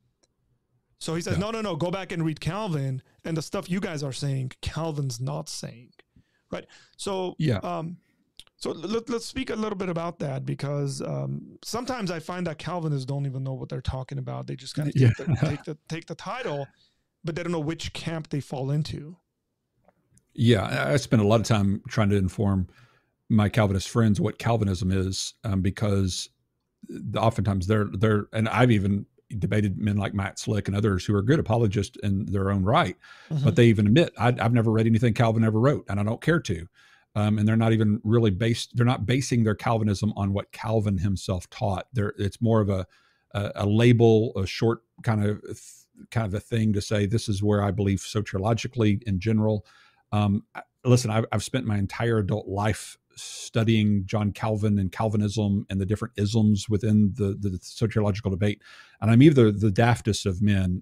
So he says, no, go back and read Calvin, and the stuff you guys are saying, Calvin's not saying, right? So, So let's speak a little bit about that, because sometimes I find that Calvinists don't even know what they're talking about. They just kind of take the title, but they don't know which camp they fall into. Yeah, I spend a lot of time trying to inform my Calvinist friends what Calvinism is, because oftentimes they're, and I've even debated men like Matt Slick and others who are good apologists in their own right, but they even admit, I've never read anything Calvin ever wrote, and I don't care to. And they're not even really they're not basing their Calvinism on what Calvin himself taught. It's more of a label, a short kind of a thing to say, this is where I believe soteriologically in general. Listen, I've spent my entire adult life studying John Calvin and Calvinism and the different isms within the soteriological debate. And I'm either the daftest of men,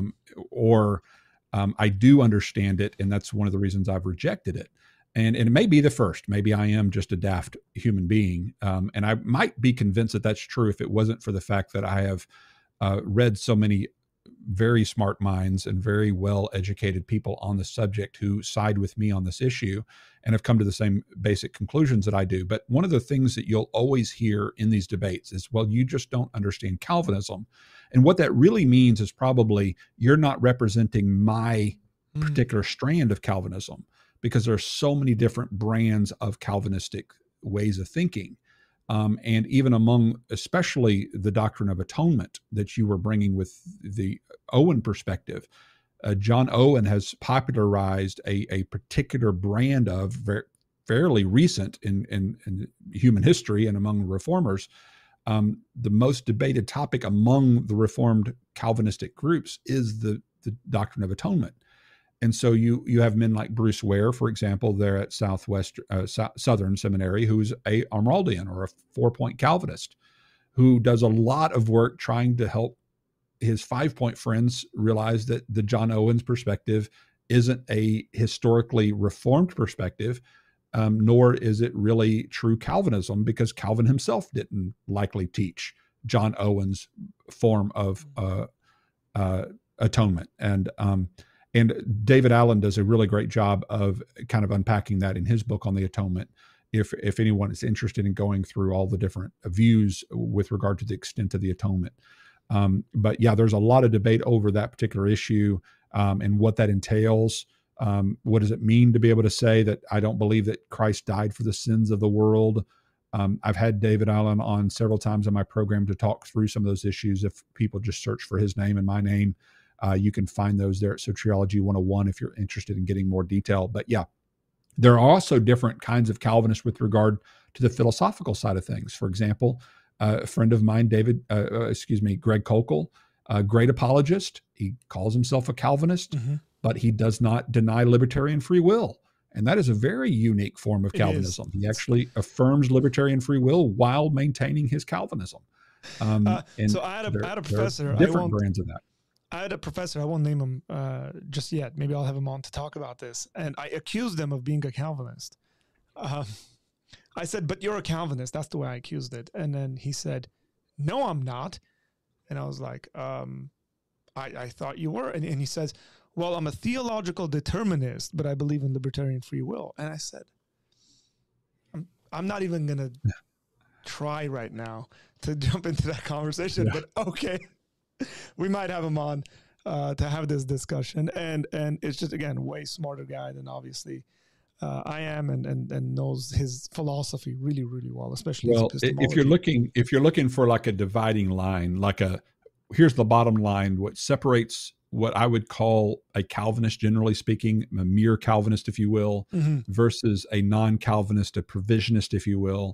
or I do understand it. And that's one of the reasons I've rejected it. And it may be the first. Maybe I am just a daft human being. And I might be convinced that that's true if it wasn't for the fact that I have read so many very smart minds and very well-educated people on the subject who side with me on this issue and have come to the same basic conclusions that I do. But one of the things that you'll always hear in these debates is, well, you just don't understand Calvinism. And what that really means is probably you're not representing my particular strand of Calvinism, because there are so many different brands of Calvinistic ways of thinking. And even among, especially the doctrine of atonement that you were bringing with the Owen perspective, John Owen has popularized a particular brand of fairly recent in human history and among reformers. The most debated topic among the Reformed Calvinistic groups is the doctrine of atonement. And so you have men like Bruce Ware, for example, there at Southern Seminary, who's a Armaldian or a 4-point Calvinist, who does a lot of work trying to help his 5-point friends realize that the John Owens perspective isn't a historically Reformed perspective, nor is it really true Calvinism, because Calvin himself didn't likely teach John Owens' form of atonement. And David Allen does a really great job of kind of unpacking that in his book on the atonement, if anyone is interested in going through all the different views with regard to the extent of the atonement. But yeah, there's a lot of debate over that particular issue and what that entails. What does it mean to be able to say that I don't believe that Christ died for the sins of the world? I've had David Allen on several times on my program to talk through some of those issues. If people just search for his name and my name, You can find those there at Soteriology 101 if you're interested in getting more detail. But yeah, there are also different kinds of Calvinists with regard to the philosophical side of things. For example, a friend of mine, Greg Kokel, a great apologist. He calls himself a Calvinist, but he does not deny libertarian free will. And that is a very unique form of Calvinism. He actually affirms libertarian free will while maintaining his Calvinism. So I had a professor. Different brands of that. I had a professor, I won't name him just yet. Maybe I'll have him on to talk about this. And I accused him of being a Calvinist. I said, but you're a Calvinist. That's the way I accused it. And then he said, no, I'm not. And I was like, I thought you were. And he says, well, I'm a theological determinist, but I believe in libertarian free will. And I said, I'm not even going to try right now to jump into that conversation, but okay. We might have him on to have this discussion, and it's just, again, way smarter guy than obviously I am, and knows his philosophy really, really well, especially his epistemology. if you're looking for like a dividing line, here's the bottom line: what separates what I would call a Calvinist, generally speaking, a mere Calvinist, if you will, versus a non-Calvinist, a provisionist, if you will.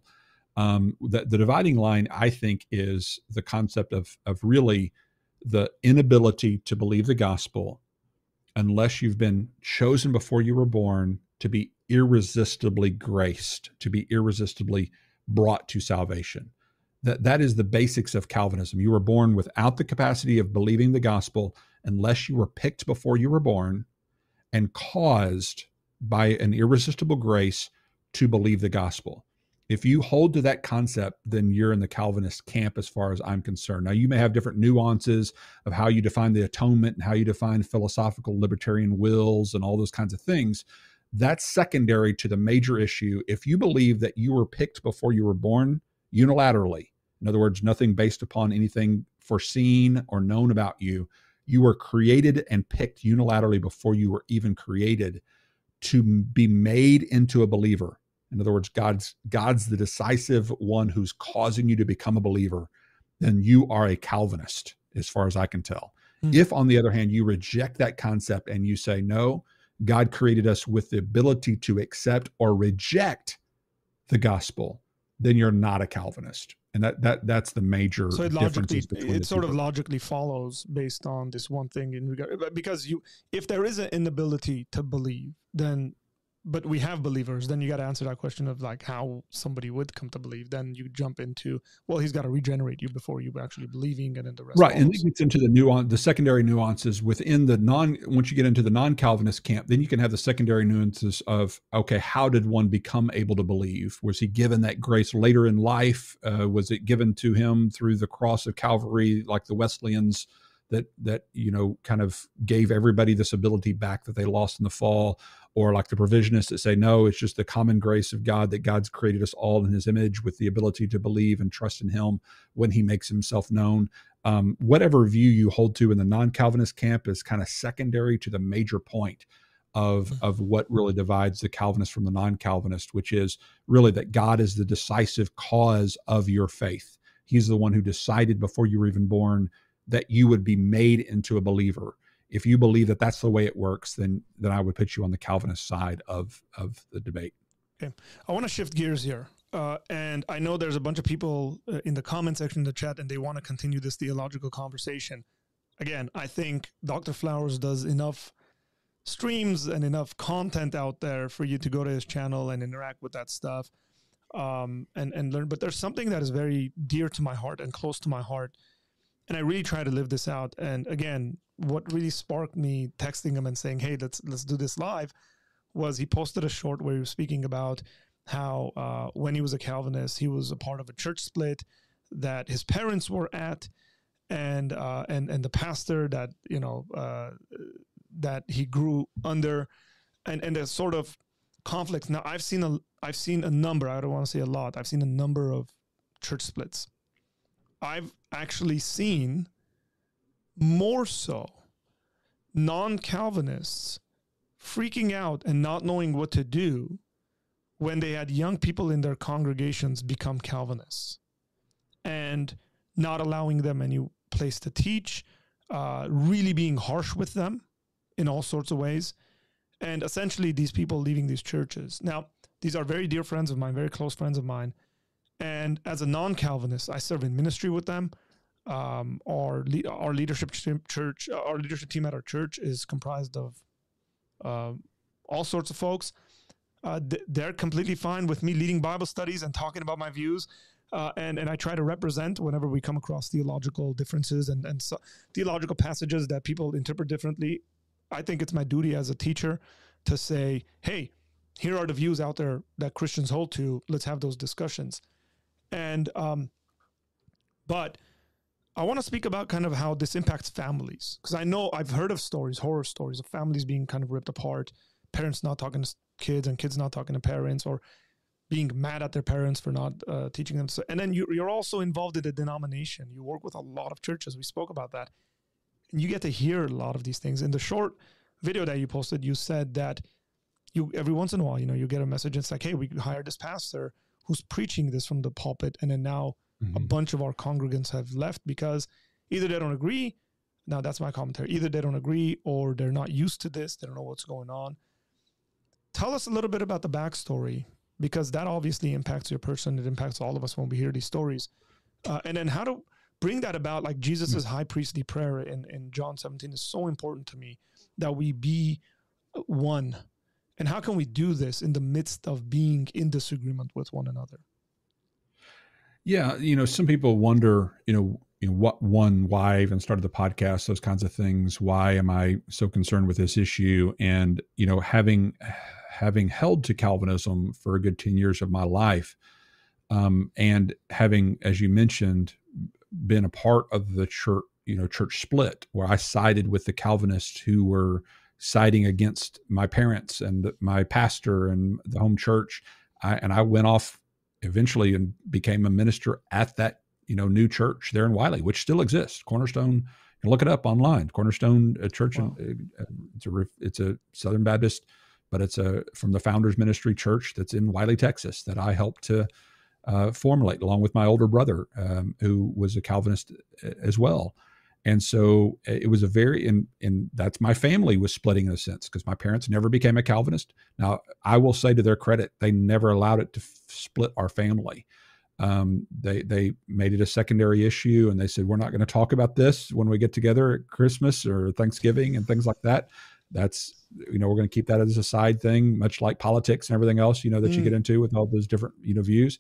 The dividing line, I think, is the concept of really the inability to believe the gospel unless you've been chosen before you were born to be irresistibly graced, to be irresistibly brought to salvation. That is the basics of Calvinism. You were born without the capacity of believing the gospel unless you were picked before you were born and caused by an irresistible grace to believe the gospel. If you hold to that concept, then you're in the Calvinist camp as far as I'm concerned. Now, you may have different nuances of how you define the atonement and how you define philosophical libertarian wills and all those kinds of things. That's secondary to the major issue. If you believe that you were picked before you were born unilaterally, in other words, nothing based upon anything foreseen or known about you, you were created and picked unilaterally before you were even created to be made into a believer. In other words, God's the decisive one who's causing you to become a believer, then you are a Calvinist, as far as I can tell. If, on the other hand, you reject that concept and you say, no, God created us with the ability to accept or reject the gospel, then you're not a Calvinist. And that's the major differences between it sort of logically follows based on this one thing in regard, because if there is an inability to believe, then, but we have believers, then you got to answer that question of like how somebody would come to believe. Then you jump into, well, he's got to regenerate you before you actually believing, and then the rest. Right, and it gets into the secondary nuances within once you get into the non-Calvinist camp, then you can have the secondary nuances of, okay, how did one become able to believe? Was he given that grace later in life? Was it given to him through the cross of Calvary, like the Wesleyans that kind of gave everybody this ability back that they lost in the fall? Or like the provisionists that say, no, it's just the common grace of God, that God's created us all in his image with the ability to believe and trust in him when he makes himself known. Whatever view you hold to in the non-Calvinist camp is kind of secondary to the major point of what really divides the Calvinist from the non-Calvinist, which is really that God is the decisive cause of your faith. He's the one who decided before you were even born that you would be made into a believer. If you believe that that's the way it works, then I would put you on the Calvinist side of the debate. Okay. I want to shift gears here. And I know there's a bunch of people in the comment section in the chat, and they want to continue this theological conversation. Again, I think Dr. Flowers does enough streams and enough content out there for you to go to his channel and interact with that stuff and learn. But there's something that is very dear to my heart and close to my heart. And I really try to live this out. And again, what really sparked me texting him and saying, hey, let's do this live, was he posted a short where he was speaking about how when he was a Calvinist, he was a part of a church split that his parents were at, and the pastor that that he grew under, and the sort of conflicts. Now I've seen a number. I don't want to say a lot. I've seen a number of church splits. I've actually seen more so non-Calvinists freaking out and not knowing what to do when they had young people in their congregations become Calvinists and not allowing them any place to teach, really being harsh with them in all sorts of ways. And essentially these people leaving these churches. Now, these are very dear friends of mine, very close friends of mine. And as a non-Calvinist, I serve in ministry with them. Our leadership team at our church is comprised of all sorts of folks. They're completely fine with me leading Bible studies and talking about my views. And I try to represent whenever we come across theological differences and so theological passages that people interpret differently. I think it's my duty as a teacher to say, hey, here are the views out there that Christians hold to. Let's have those discussions. And, but I want to speak about kind of how this impacts families. Because I know I've heard of stories, horror stories of families being kind of ripped apart, parents not talking to kids and kids not talking to parents, or being mad at their parents for not teaching them. So, and then you're also involved in a denomination. You work with a lot of churches. We spoke about that. And you get to hear a lot of these things. In the short video that you posted, you said that you every once in a while, you get a message. It's like, hey, we hired this pastor who's preaching this from the pulpit. And then now a bunch of our congregants have left because either they don't agree. Now that's my commentary. Either they don't agree or they're not used to this. They don't know what's going on. Tell us a little bit about the backstory, because that obviously impacts your person. It impacts all of us when we hear these stories. And then how to bring that about, like Jesus's high priestly prayer in John 17 is so important to me, that we be one. And how can we do this in the midst of being in disagreement with one another? Yeah, some people wonder, why I even started the podcast, those kinds of things. Why am I so concerned with this issue? And, having held to Calvinism for a good 10 years of my life, and having, as you mentioned, been a part of the church split, where I sided with the Calvinists who were siding against my parents and my pastor and the home church. I went off eventually and became a minister at that, new church there in Wiley, which still exists. Cornerstone, you can look it up online. Cornerstone Church. Wow. It's a Southern Baptist, but it's from the Founders Ministry Church that's in Wiley, Texas, that I helped to formulate along with my older brother, who was a Calvinist as well. And so it was and that's my family was splitting in a sense, because my parents never became a Calvinist. Now, I will say to their credit, they never allowed it to split our family. They made it a secondary issue, and they said, we're not going to talk about this when we get together at Christmas or Thanksgiving and things like that. That's, we're going to keep that as a side thing, much like politics and everything else, that you get into with all those different, views.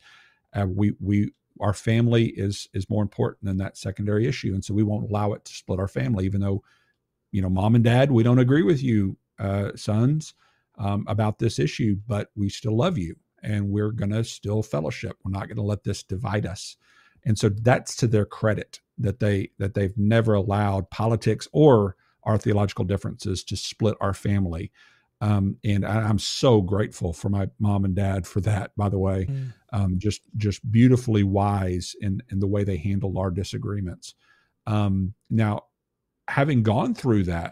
Our family is more important than that secondary issue. And so we won't allow it to split our family, even though, mom and dad, we don't agree with you, sons, about this issue, but we still love you and we're going to still fellowship. We're not going to let this divide us. And so that's to their credit that they've never allowed politics or our theological differences to split our family. And I'm so grateful for my mom and dad for that, by the way. Just beautifully wise in the way they handled our disagreements. Now, having gone through that,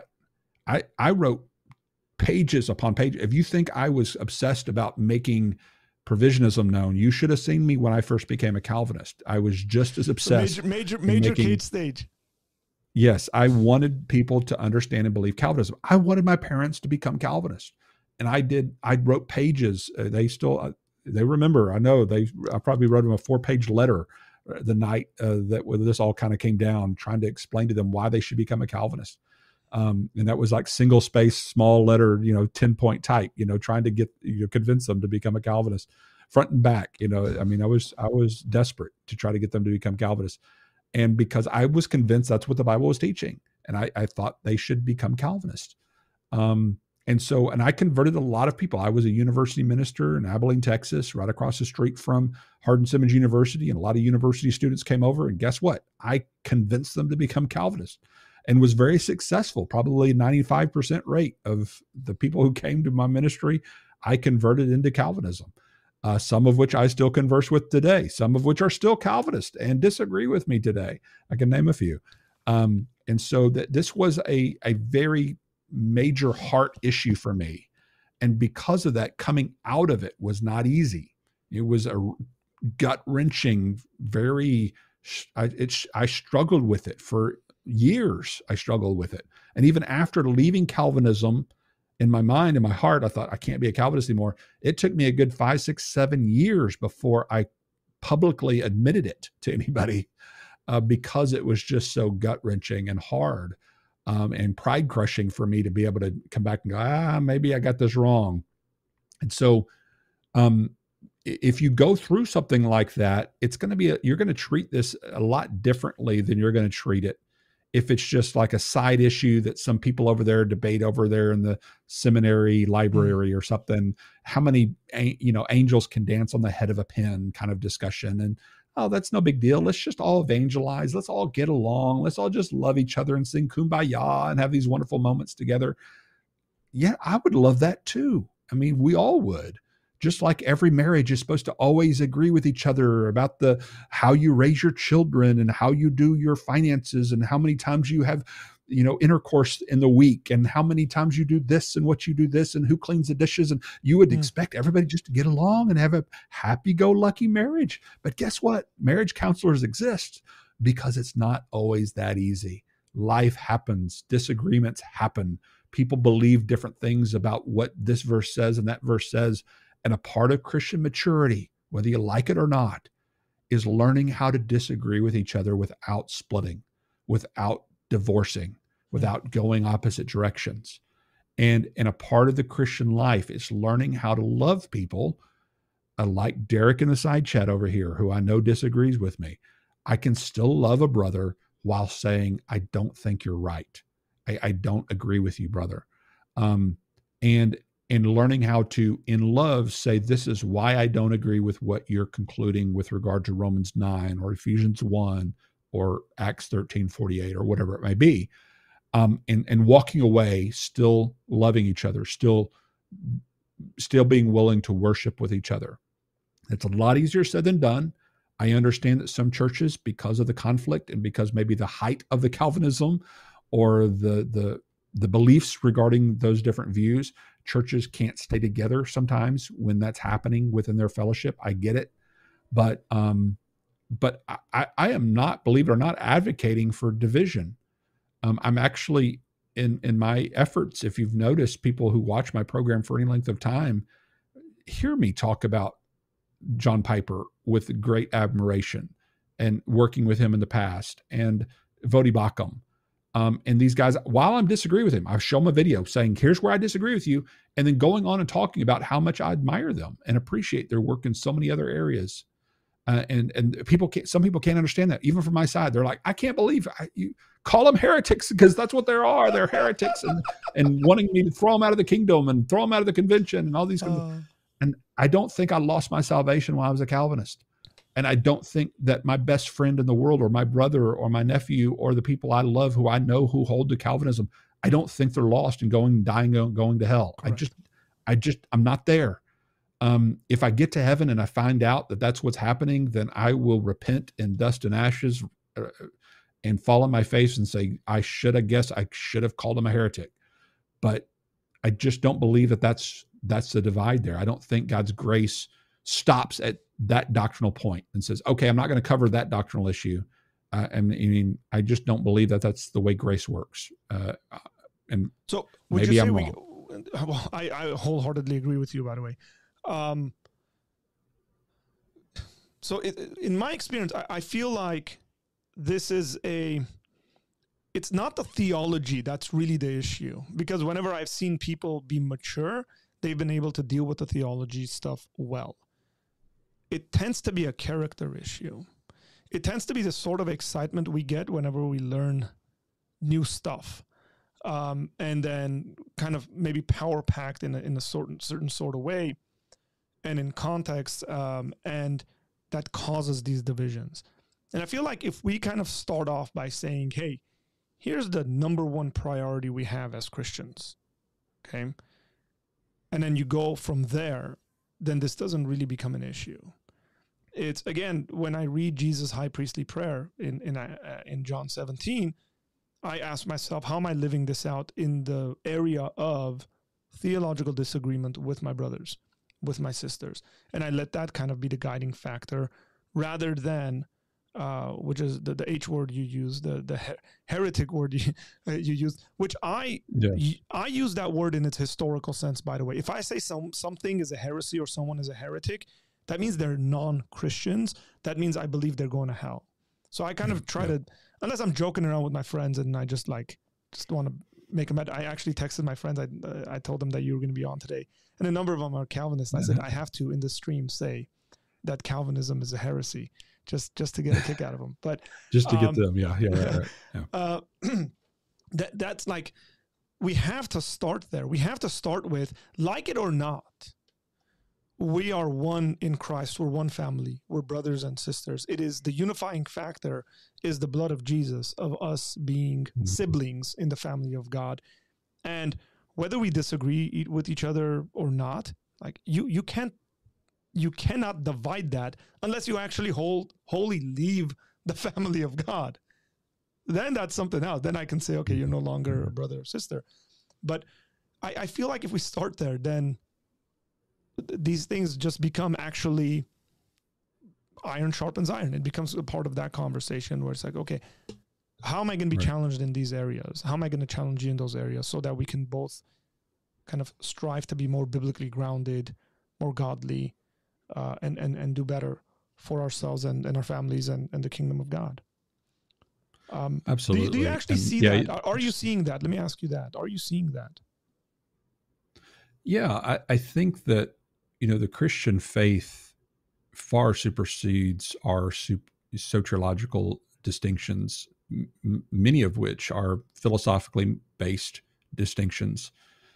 I wrote pages upon pages. If you think I was obsessed about making provisionism known, you should have seen me when I first became a Calvinist. I was just as obsessed. Major Kate stage. Yes, I wanted people to understand and believe Calvinism. I wanted my parents to become Calvinists, and I wrote pages. They remember. I know I probably wrote them a 4-page letter the night that this all kind of came down, trying to explain to them why they should become a Calvinist. And that was like single space, small letter, 10-point type, trying to get convince them to become a Calvinist, front and back. I was desperate to try to get them to become Calvinists. And because I was convinced that's what the Bible was teaching. And I thought they should become Calvinists. And I converted a lot of people. I was a university minister in Abilene, Texas, right across the street from Hardin-Simmons University. And a lot of university students came over. And guess what? I convinced them to become Calvinists and was very successful. Probably 95% rate of the people who came to my ministry, I converted into Calvinism. Some of which I still converse with today, some of which are still Calvinist and disagree with me today. I can name a few. And so this was a very major heart issue for me. And because of that, coming out of it was not easy. It was a gut-wrenching, I struggled with it for years I struggled with it. And even after leaving Calvinism, in my mind, in my heart, I thought, I can't be a Calvinist anymore. It took me a good 5, 6, 7 years before I publicly admitted it to anybody, because it was just so gut-wrenching and hard, and pride-crushing for me to be able to come back and go, maybe I got this wrong. And so if you go through something like that, it's going to be, you're going to treat this a lot differently than you're going to treat it if it's just like a side issue that some people over there debate over there in the seminary library or something. How many, angels can dance on the head of a pin kind of discussion. And, oh, that's no big deal. Let's just all evangelize. Let's all get along. Let's all just love each other and sing Kumbaya and have these wonderful moments together. Yeah, I would love that too. I mean, we all would. Just like every marriage is supposed to always agree with each other about how you raise your children and how you do your finances and how many times you have, intercourse in the week and how many times you do this and what you do this and who cleans the dishes. And you would expect everybody just to get along and have a happy-go-lucky marriage. But guess what? Marriage counselors exist because it's not always that easy. Life happens. Disagreements happen. People believe different things about what this verse says and that verse says. And a part of Christian maturity, whether you like it or not, is learning how to disagree with each other without splitting, without divorcing, without going opposite directions. And a part of the Christian life is learning how to love people, like Derek in the side chat over here, who I know disagrees with me. I can still love a brother while saying, I don't think you're right. I don't agree with you, brother. And learning how to, in love, say, this is why I don't agree with what you're concluding with regard to Romans 9 or Ephesians 1 or Acts 13:48 or whatever it may be. And walking away, still loving each other, still being willing to worship with each other. It's a lot easier said than done. I understand that some churches, because of the conflict and because maybe the height of the Calvinism or the beliefs regarding those different views, churches can't stay together sometimes when that's happening within their fellowship. I get it. But I am not, believe it or not, advocating for division. I'm actually in my efforts, if you've noticed, people who watch my program for any length of time hear me talk about John Piper with great admiration and working with him in the past, and Voddie Baucham. And these guys, while I'm disagreeing with him, I've shown them a video saying, here's where I disagree with you. And then going on and talking about how much I admire them and appreciate their work in so many other areas. And some people can't understand that. Even from my side, they're like, I can't believe you call them heretics, because that's what they are. They're heretics and wanting me to throw them out of the kingdom and throw them out of the convention and all these kinds of, and I don't think I lost my salvation while I was a Calvinist. And I don't think that my best friend in the world or my brother or my nephew or the people I love who I know who hold to Calvinism, I don't think they're lost and dying, going to hell. Correct. I'm not there. If I get to heaven and I find out that that's what's happening, then I will repent in dust and ashes and fall on my face and say, I should have called him a heretic. But I just don't believe that that's the divide there. I don't think God's grace stops at that doctrinal point and says, okay, I'm not going to cover that doctrinal issue. I just don't believe that that's the way grace works. And so maybe I'm wrong. Well, I wholeheartedly agree with you, by the way. So in my experience, I feel like this is it's not the theology that's really the issue, because whenever I've seen people be mature, they've been able to deal with the theology stuff well. It tends to be a character issue. It tends to be the sort of excitement we get whenever we learn new stuff, and then kind of maybe power packed in a certain sort of way and in context, and that causes these divisions. And I feel like if we kind of start off by saying, hey, here's the number one priority we have as Christians, okay? And then you go from there, then this doesn't really become an issue. It's, again, when I read Jesus' high priestly prayer in John 17, I ask myself, how am I living this out in the area of theological disagreement with my brothers, with my sisters? And I let that kind of be the guiding factor rather than which is the H word you use, the heretic word you use, which I use that word in its historical sense, by the way. If I say something is a heresy or someone is a heretic, that means they're non-Christians. That means I believe they're going to hell. So I kind of try to, unless I'm joking around with my friends and I just want to make them. I actually texted my friends. I told them that you were going to be on today, and a number of them are Calvinists. And I said I have to in the stream say that Calvinism is a heresy, just to get a kick out of them. But just to get them, right. That's like, we have to start there. We have to start with, like it or not, we are one in Christ. We're one family. We're brothers and sisters. It is the unifying factor is the blood of Jesus, of us being siblings in the family of God. And whether we disagree with each other or not, like you cannot divide that unless you actually wholly leave the family of God. Then that's something else. Then I can say, okay, you're no longer a brother or sister. But I feel like if we start there, then these things just become actually iron sharpens iron. It becomes a part of that conversation where it's like, okay, how am I going to be challenged in these areas? How am I going to challenge you in those areas so that we can both kind of strive to be more biblically grounded, more godly, and do better for ourselves and our families and the kingdom of God. Absolutely. Do you actually see that? Are you seeing that? Let me ask you that. Are you seeing that? Yeah, I think that, the Christian faith far supersedes our soteriological distinctions, many of which are philosophically based distinctions.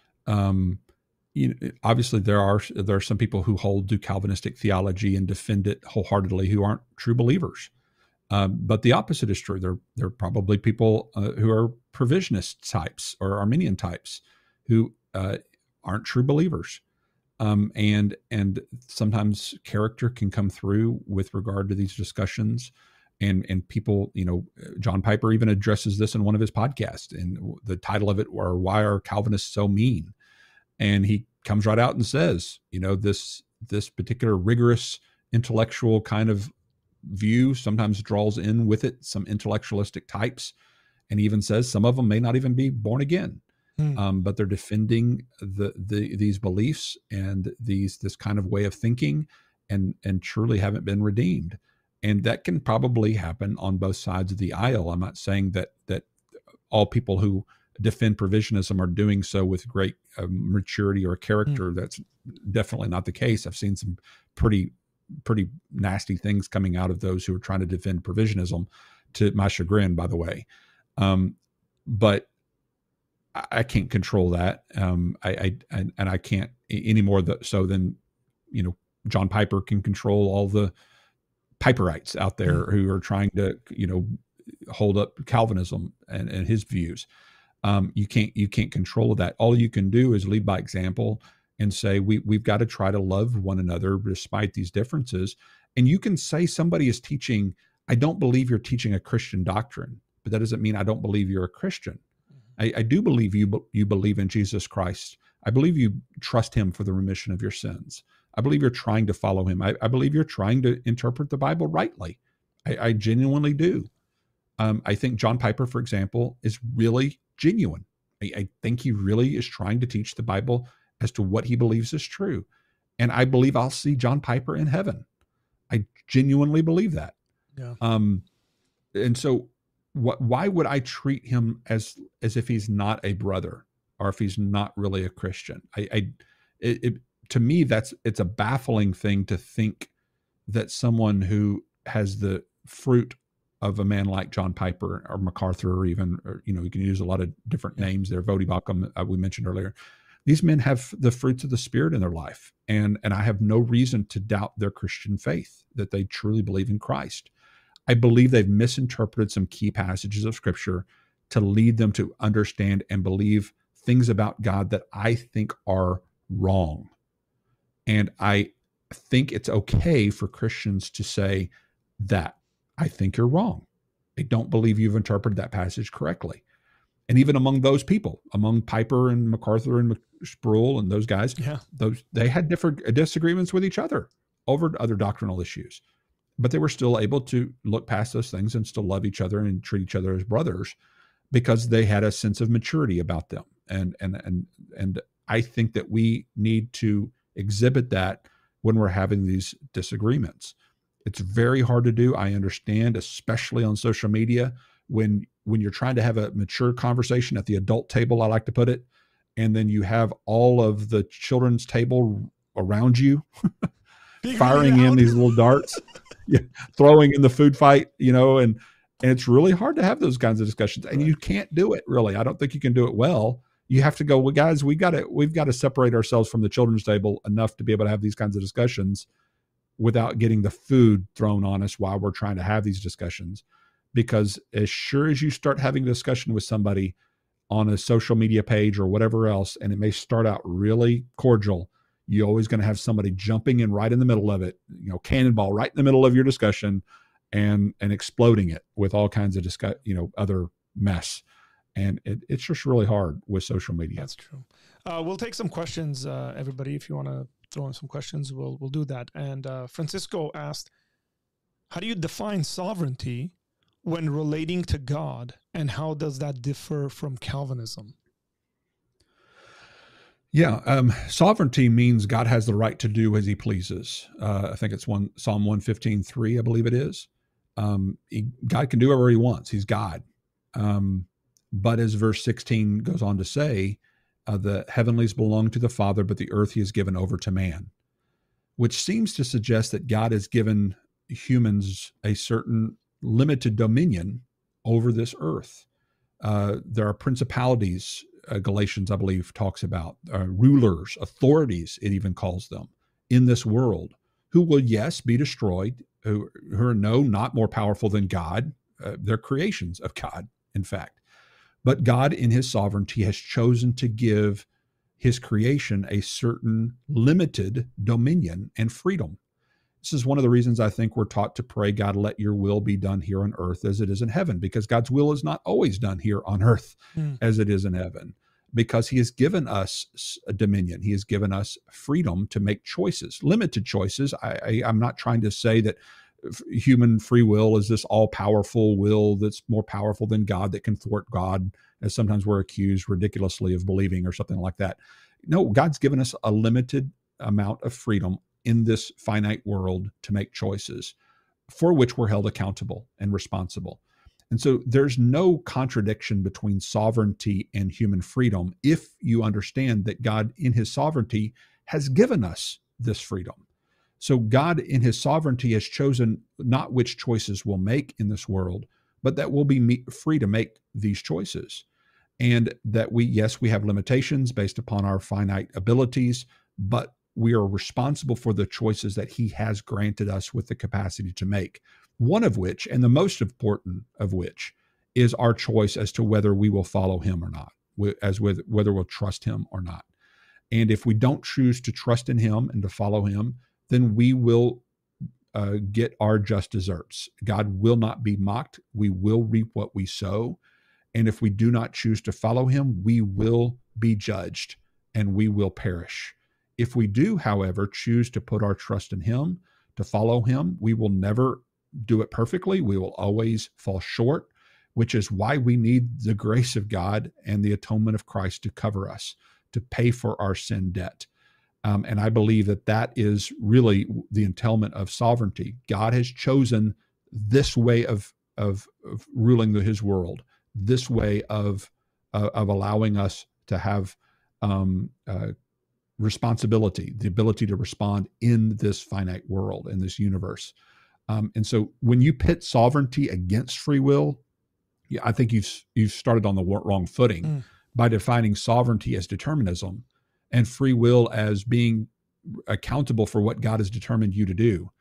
Obviously there are some people who hold to Calvinistic theology and defend it wholeheartedly who aren't true believers. But the opposite is true. There are probably people who are provisionist types or Arminian types who aren't true believers. And sometimes character can come through with regard to these discussions, and people, John Piper even addresses this in one of his podcasts, and the title of it were "Why Are Calvinists So Mean?" And he comes right out and says, this particular rigorous intellectual kind of view sometimes draws in with it some intellectualistic types, and even says some of them may not even be born again. But they're defending these beliefs and this kind of way of thinking, and truly haven't been redeemed. And that can probably happen on both sides of the aisle. I'm not saying that all people who defend provisionism are doing so with great maturity or character. That's definitely not the case. I've seen some pretty nasty things coming out of those who are trying to defend provisionism, to my chagrin, by the way. But I can't control that. I can't any more so than, John Piper can control all the Piperites out there who are trying to, hold up Calvinism and his views. You can't control that. All you can do is lead by example and say, we've got to try to love one another despite these differences. And you can say somebody is teaching, I don't believe you're teaching a Christian doctrine, but that doesn't mean I don't believe you're a Christian. I do believe you believe in Jesus Christ. I believe you trust him for the remission of your sins. I believe you're trying to follow him. I believe you're trying to interpret the Bible rightly. I genuinely do. I think John Piper, for example, is really genuine. I think he really is trying to teach the Bible as to what he believes is true. And I believe I'll see John Piper in heaven. I genuinely believe that. Yeah. And so why would I treat him as if he's not a brother or if he's not really a Christian? To me, it's a baffling thing to think that someone who has the fruit of a man like John Piper or MacArthur, or even, you can use a lot of different names there. Voddie Baucham, we mentioned earlier. These men have the fruits of the Spirit in their life. And I have no reason to doubt their Christian faith, that they truly believe in Christ. I believe they've misinterpreted some key passages of Scripture to lead them to understand and believe things about God that I think are wrong. And I think it's okay for Christians to say that. I think you're wrong. I don't believe you've interpreted that passage correctly. And even among those people, among Piper and MacArthur and Sproul and those guys, they had different disagreements with each other over other doctrinal issues. but they were still able to look past those things and still love each other and treat each other as brothers because they had a sense of maturity about them. And I think that we need to exhibit that when we're having these disagreements. It's very hard to do. I understand, especially on social media, when you're trying to have a mature conversation at the adult table, I like to put it, and then you have all of the children's table around you firing in these little darts, throwing in the food fight, and it's really hard to have those kinds of discussions, and you can't do it really. I don't think you can do it well. You have to go, well, guys, we've got to separate ourselves from the children's table enough to be able to have these kinds of discussions without getting the food thrown on us while we're trying to have these discussions. Because as sure as you start having a discussion with somebody on a social media page or whatever else, and it may start out really cordial, you're always going to have somebody jumping in right in the middle of it, cannonball right in the middle of your discussion and exploding it with all kinds of other mess. And it's just really hard with social media. That's true. We'll take some questions, everybody. If you want to throw in some questions, we'll do that. And Francisco asked, how do you define sovereignty when relating to God, and how does that differ from Calvinism? Yeah, sovereignty means God has the right to do as he pleases. I think it's Psalm 115:3, I believe it is. God can do whatever he wants. He's God. But as verse 16 goes on to say, the heavenlies belong to the Father, but the earth he has given over to man, which seems to suggest that God has given humans a certain limited dominion over this earth. There are principalities, Galatians, I believe, talks about, rulers, authorities, it even calls them, in this world, who will, yes, be destroyed, who are not more powerful than God. They're creations of God, in fact. But God, in his sovereignty, has chosen to give his creation a certain limited dominion and freedom. This is one of the reasons I think we're taught to pray, God, let your will be done here on earth as it is in heaven, because God's will is not always done here on earth as it is in heaven, because he has given us a dominion. He has given us freedom to make choices, limited choices. I'm not trying to say that human free will is this all-powerful will that's more powerful than God, that can thwart God, as sometimes we're accused ridiculously of believing or something like that. No, God's given us a limited amount of freedom in this finite world to make choices for which we're held accountable and responsible. And so there's no contradiction between sovereignty and human freedom if you understand that God in his sovereignty has given us this freedom. So God in his sovereignty has chosen not which choices we'll make in this world, but that we'll be free to make these choices. And that we have limitations based upon our finite abilities, but we are responsible for the choices that he has granted us with the capacity to make. One of which, and the most important of which, is our choice as to whether we will follow him or not, whether we'll trust him or not. And if we don't choose to trust in him and to follow him, then we will get our just deserts. God will not be mocked. We will reap what we sow. And if we do not choose to follow him, we will be judged and we will perish. If we do, however, choose to put our trust in him, to follow him, we will never do it perfectly. We will always fall short, which is why we need the grace of God and the atonement of Christ to cover us, to pay for our sin debt. And I believe that is really the entailment of sovereignty. God has chosen this way of ruling his world, this way of allowing us to have responsibility, the ability to respond in this finite world, in this universe. And so when you pit sovereignty against free will, I think you've started on the wrong footing by defining sovereignty as determinism and free will as being accountable for what God has determined you to do.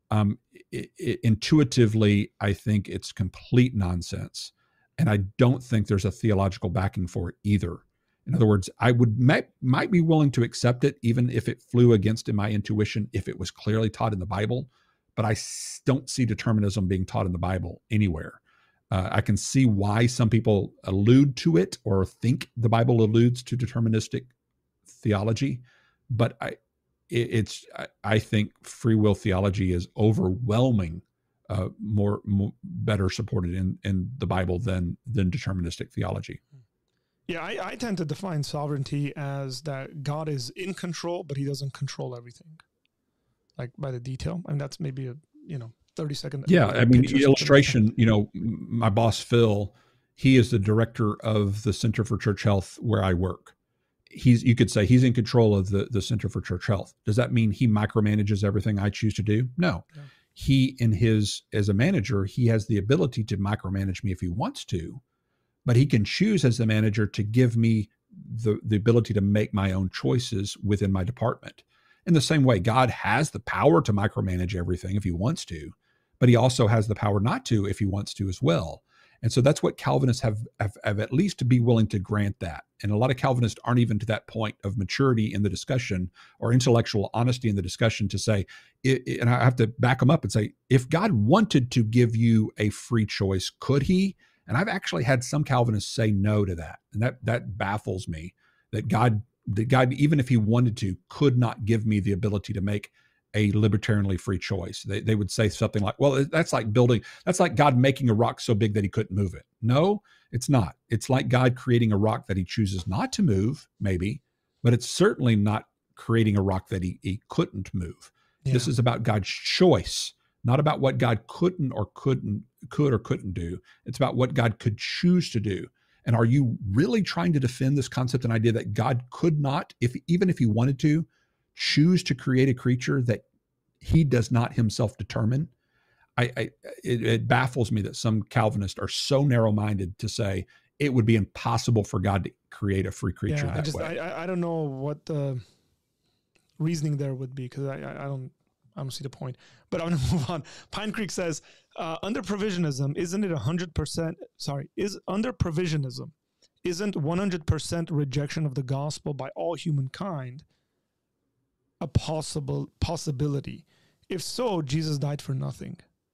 Intuitively, I think it's complete nonsense. And I don't think there's a theological backing for it either. In other words, I might be willing to accept it, even if it flew against my intuition, if it was clearly taught in the Bible. But I don't see determinism being taught in the Bible anywhere. I can see why some people allude to it or think the Bible alludes to deterministic theology, but I think free will theology is overwhelming better supported in the Bible than deterministic theology. Yeah, I tend to define sovereignty as that God is in control, but he doesn't control everything, like by the detail. And that's maybe a 30-second. Yeah, I mean, illustration. My boss Phil, he is the director of the Center for Church Health where I work. You could say he's in control of the Center for Church Health. Does that mean he micromanages everything I choose to do? No. Yeah. He, as a manager, he has the ability to micromanage me if he wants to, but he can choose as the manager to give me the ability to make my own choices within my department. In the same way, God has the power to micromanage everything if he wants to, but he also has the power not to if he wants to as well. And so that's what Calvinists have at least to be willing to grant that. And a lot of Calvinists aren't even to that point of maturity in the discussion or intellectual honesty in the discussion to say, and I have to back them up and say, if God wanted to give you a free choice, could he? And I've actually had some Calvinists say no to that. And that baffles me, that God, even if he wanted to, could not give me the ability to make a libertarianly free choice. They would say something like, well, that's like God making a rock so big that he couldn't move it. No, it's not. It's like God creating a rock that he chooses not to move, maybe, but it's certainly not creating a rock that he couldn't move. Yeah. This is about God's choice, not about what God could or couldn't do. It's about what God could choose to do. And are you really trying to defend this concept and idea that God could not, even if he wanted to, choose to create a creature that he does not himself determine? It baffles me that some Calvinists are so narrow-minded to say it would be impossible for God to create a free creature that way. I don't know what the reasoning there would be, because I don't see the point. But I'm going to move on. Pine Creek says, under provisionism, under provisionism, isn't 100% rejection of the gospel by all humankind a possibility? If so, Jesus died for nothing.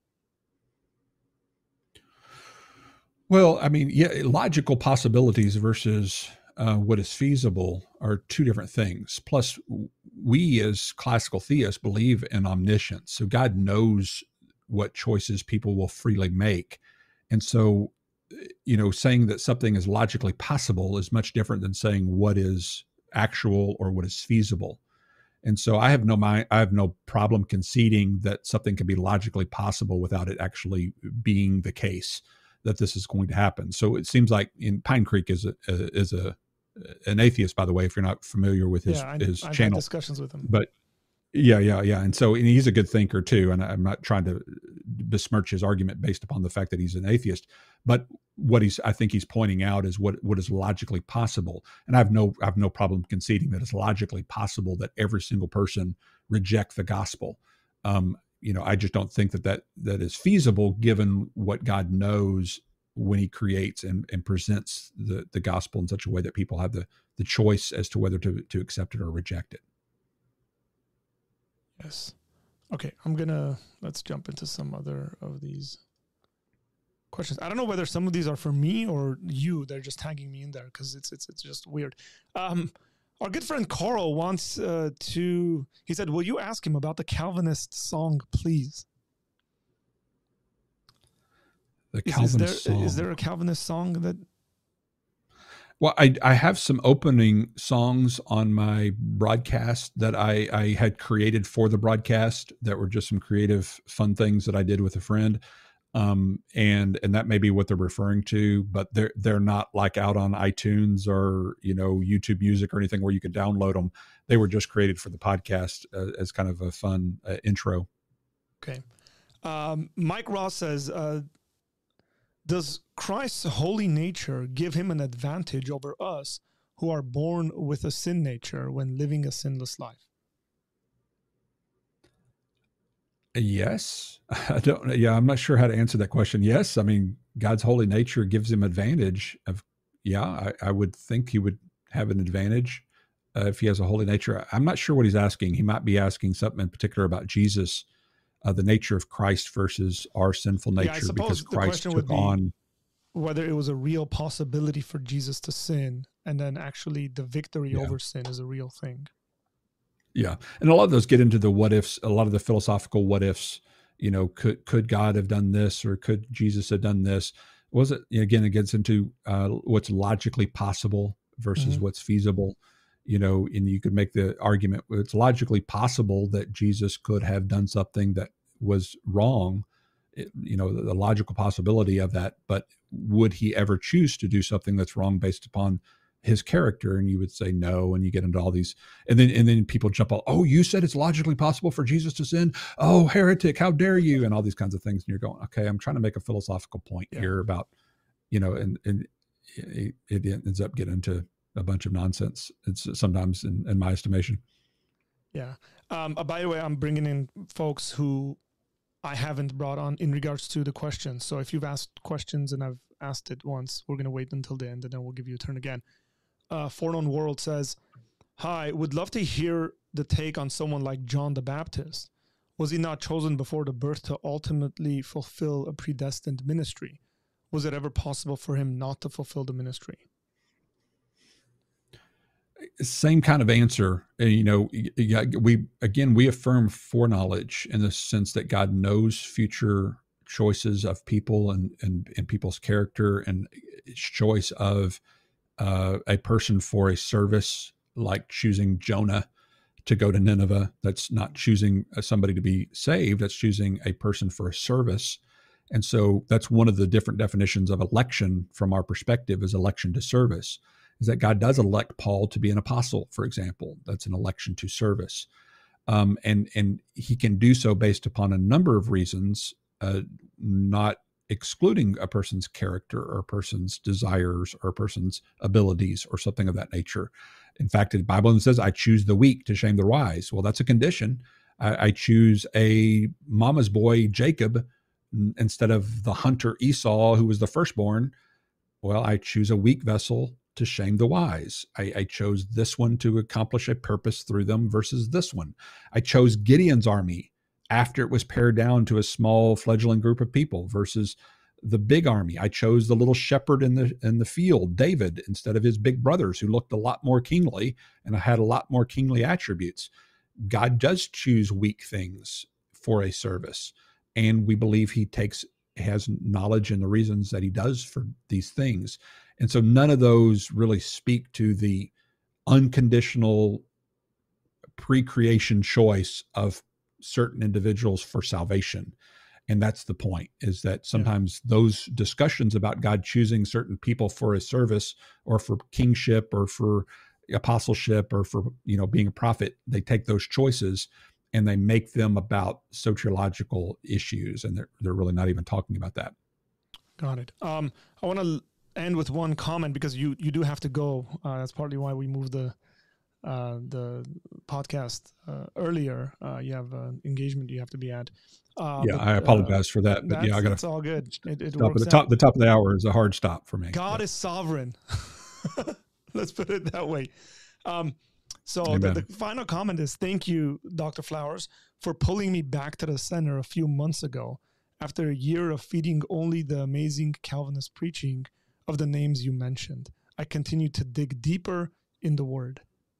Well, I mean, yeah, logical possibilities versus what is feasible are two different things. Plus, we as classical theists believe in omniscience. So God knows what choices people will freely make. And so, saying that something is logically possible is much different than saying what is actual or what is feasible. And so I have no problem conceding that something can be logically possible without it actually being the case that this is going to happen. So it seems like Pine Creek is an atheist, by the way, if you're not familiar with his channel. I've had discussions with him. But yeah. And so he's a good thinker too. And I'm not trying to besmirch his argument based upon the fact that he's an atheist, but I think he's pointing out is what is logically possible. And I have no problem conceding that it's logically possible that every single person reject the gospel. I just don't think that is feasible given what God knows when he creates and presents the gospel in such a way that people have the choice as to whether to accept it or reject it. Yes. Okay. Let's jump into some other of these questions. I don't know whether some of these are for me or you. They're just tagging me in there because it's just weird. Our good friend Carl wants he said, will you ask him about the Calvinist song, please? The Calvinist song. Is there a Calvinist song that... Well, I have some opening songs on my broadcast that I had created for the broadcast that were just some creative, fun things that I did with a friend. And that may be what they're referring to, but they're not like out on iTunes or, YouTube Music or anything where you can download them. They were just created for the podcast as kind of a fun intro. Okay. Mike Ross says, does Christ's holy nature give him an advantage over us who are born with a sin nature when living a sinless life? Yes. I'm not sure how to answer that question. Yes. I mean, God's holy nature gives him advantage I would think he would have an advantage if he has a holy nature. I'm not sure what he's asking. He might be asking something in particular about Jesus, the nature of Christ versus our sinful nature, because Christ took on whether it was a real possibility for Jesus to sin, and then actually the victory over sin is a real thing. Yeah. And a lot of those get into the what ifs, a lot of the philosophical what ifs, could God have done this, or could Jesus have done this? Was it, again, it gets into what's logically possible versus what's feasible, and you could make the argument, it's logically possible that Jesus could have done something that was wrong, the logical possibility of that, but would he ever choose to do something that's wrong based upon his character? And you would say no, and you get into all these, and then people jump out, oh, you said it's logically possible for Jesus to sin? Oh, heretic, how dare you? And all these kinds of things. And you're going, okay, I'm trying to make a philosophical point here about, and it ends up getting into a bunch of nonsense. It's sometimes in my estimation. Yeah. By the way, I'm bringing in folks who I haven't brought on in regards to the questions. So if you've asked questions and I've asked it once, we're going to wait until the end and then we'll give you a turn again. Forknown World says, hi, would love to hear the take on someone like John the Baptist. Was he not chosen before the birth to ultimately fulfill a predestined ministry? Was it ever possible for him not to fulfill the ministry? Same kind of answer. We affirm foreknowledge in the sense that God knows future choices of people and people's character, and his choice of a person for a service, like choosing Jonah to go to Nineveh. That's not choosing somebody to be saved. That's choosing a person for a service. And so that's one of the different definitions of election from our perspective, is election to service, is that God does elect Paul to be an apostle, for example. That's an election to service. And he can do so based upon a number of reasons, not excluding a person's character or a person's desires or a person's abilities or something of that nature. In fact, the Bible says, I choose the weak to shame the wise. Well, that's a condition. I choose a mama's boy, Jacob, instead of the hunter Esau, who was the firstborn. Well, I choose a weak vessel to shame the wise. I chose this one to accomplish a purpose through them versus this one. I chose Gideon's army after it was pared down to a small fledgling group of people versus the big army. I chose the little shepherd in the field, David, instead of his big brothers, who looked a lot more kingly and had a lot more kingly attributes. God does choose weak things for a service, and we believe he has knowledge in the reasons that he does for these things. And so none of those really speak to the unconditional pre-creation choice of certain individuals for salvation. And that's the point, is that sometimes those discussions about God choosing certain people for his service or for kingship or for apostleship or for, being a prophet, they take those choices and they make them about soteriological issues. And they're really not even talking about that. Got it. I want to end with one comment, because you do have to go. That's partly why we moved the podcast earlier. You have an engagement you have to be at. I apologize for that, but I got it's all good. It works. The top of the hour is a hard stop for me. God is sovereign. Let's put it that way. So the final comment is, thank you, Dr. Flowers, for pulling me back to the center a few months ago after a year of feeding only the amazing Calvinist preaching of the names you mentioned. I continue to dig deeper in the Word.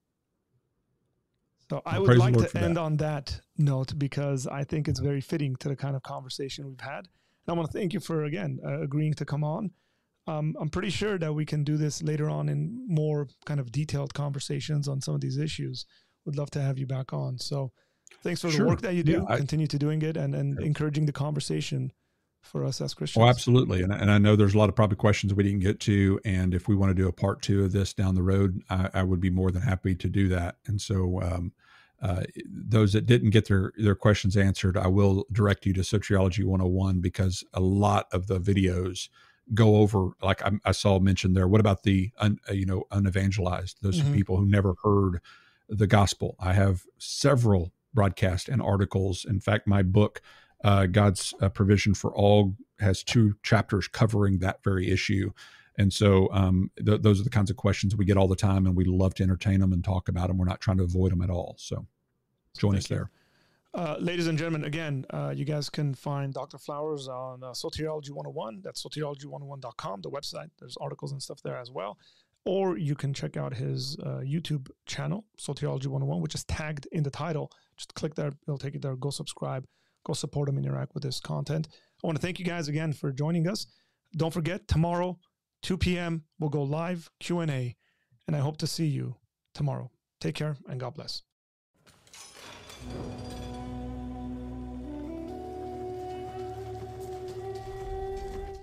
So I would like to end on that note, because I think it's very fitting to the kind of conversation we've had. And I want to thank you for, again, agreeing to come on. I'm pretty sure that we can do this later on in more kind of detailed conversations on some of these issues. Would love to have you back on. So thanks for the work that you do. Continue to doing it and encouraging the conversation for us as Christians. Oh, absolutely. And I know there's a lot of probably questions we didn't get to. And if we want to do a part 2 of this down the road, I would be more than happy to do that. And so those that didn't get their questions answered, I will direct you to Soteriology 101, because a lot of the videos go over, like I saw mentioned there, what about the unevangelized, those people who never heard the gospel? I have several broadcasts and articles. In fact, my book, God's Provision for All, has 2 chapters covering that very issue. And so those are the kinds of questions we get all the time, and we love to entertain them and talk about them. We're not trying to avoid them at all. So join us there. Ladies and gentlemen, again, you guys can find Dr. Flowers on Soteriology 101. That's soteriology101.com, the website. There's articles and stuff there as well. Or you can check out his YouTube channel, Soteriology 101, which is tagged in the title. Just click there. It'll take you there. Go subscribe. Go support him and interact with his content. I want to thank you guys again for joining us. Don't forget, tomorrow, 2 p.m., we'll go live Q&A, and I hope to see you tomorrow. Take care, and God bless.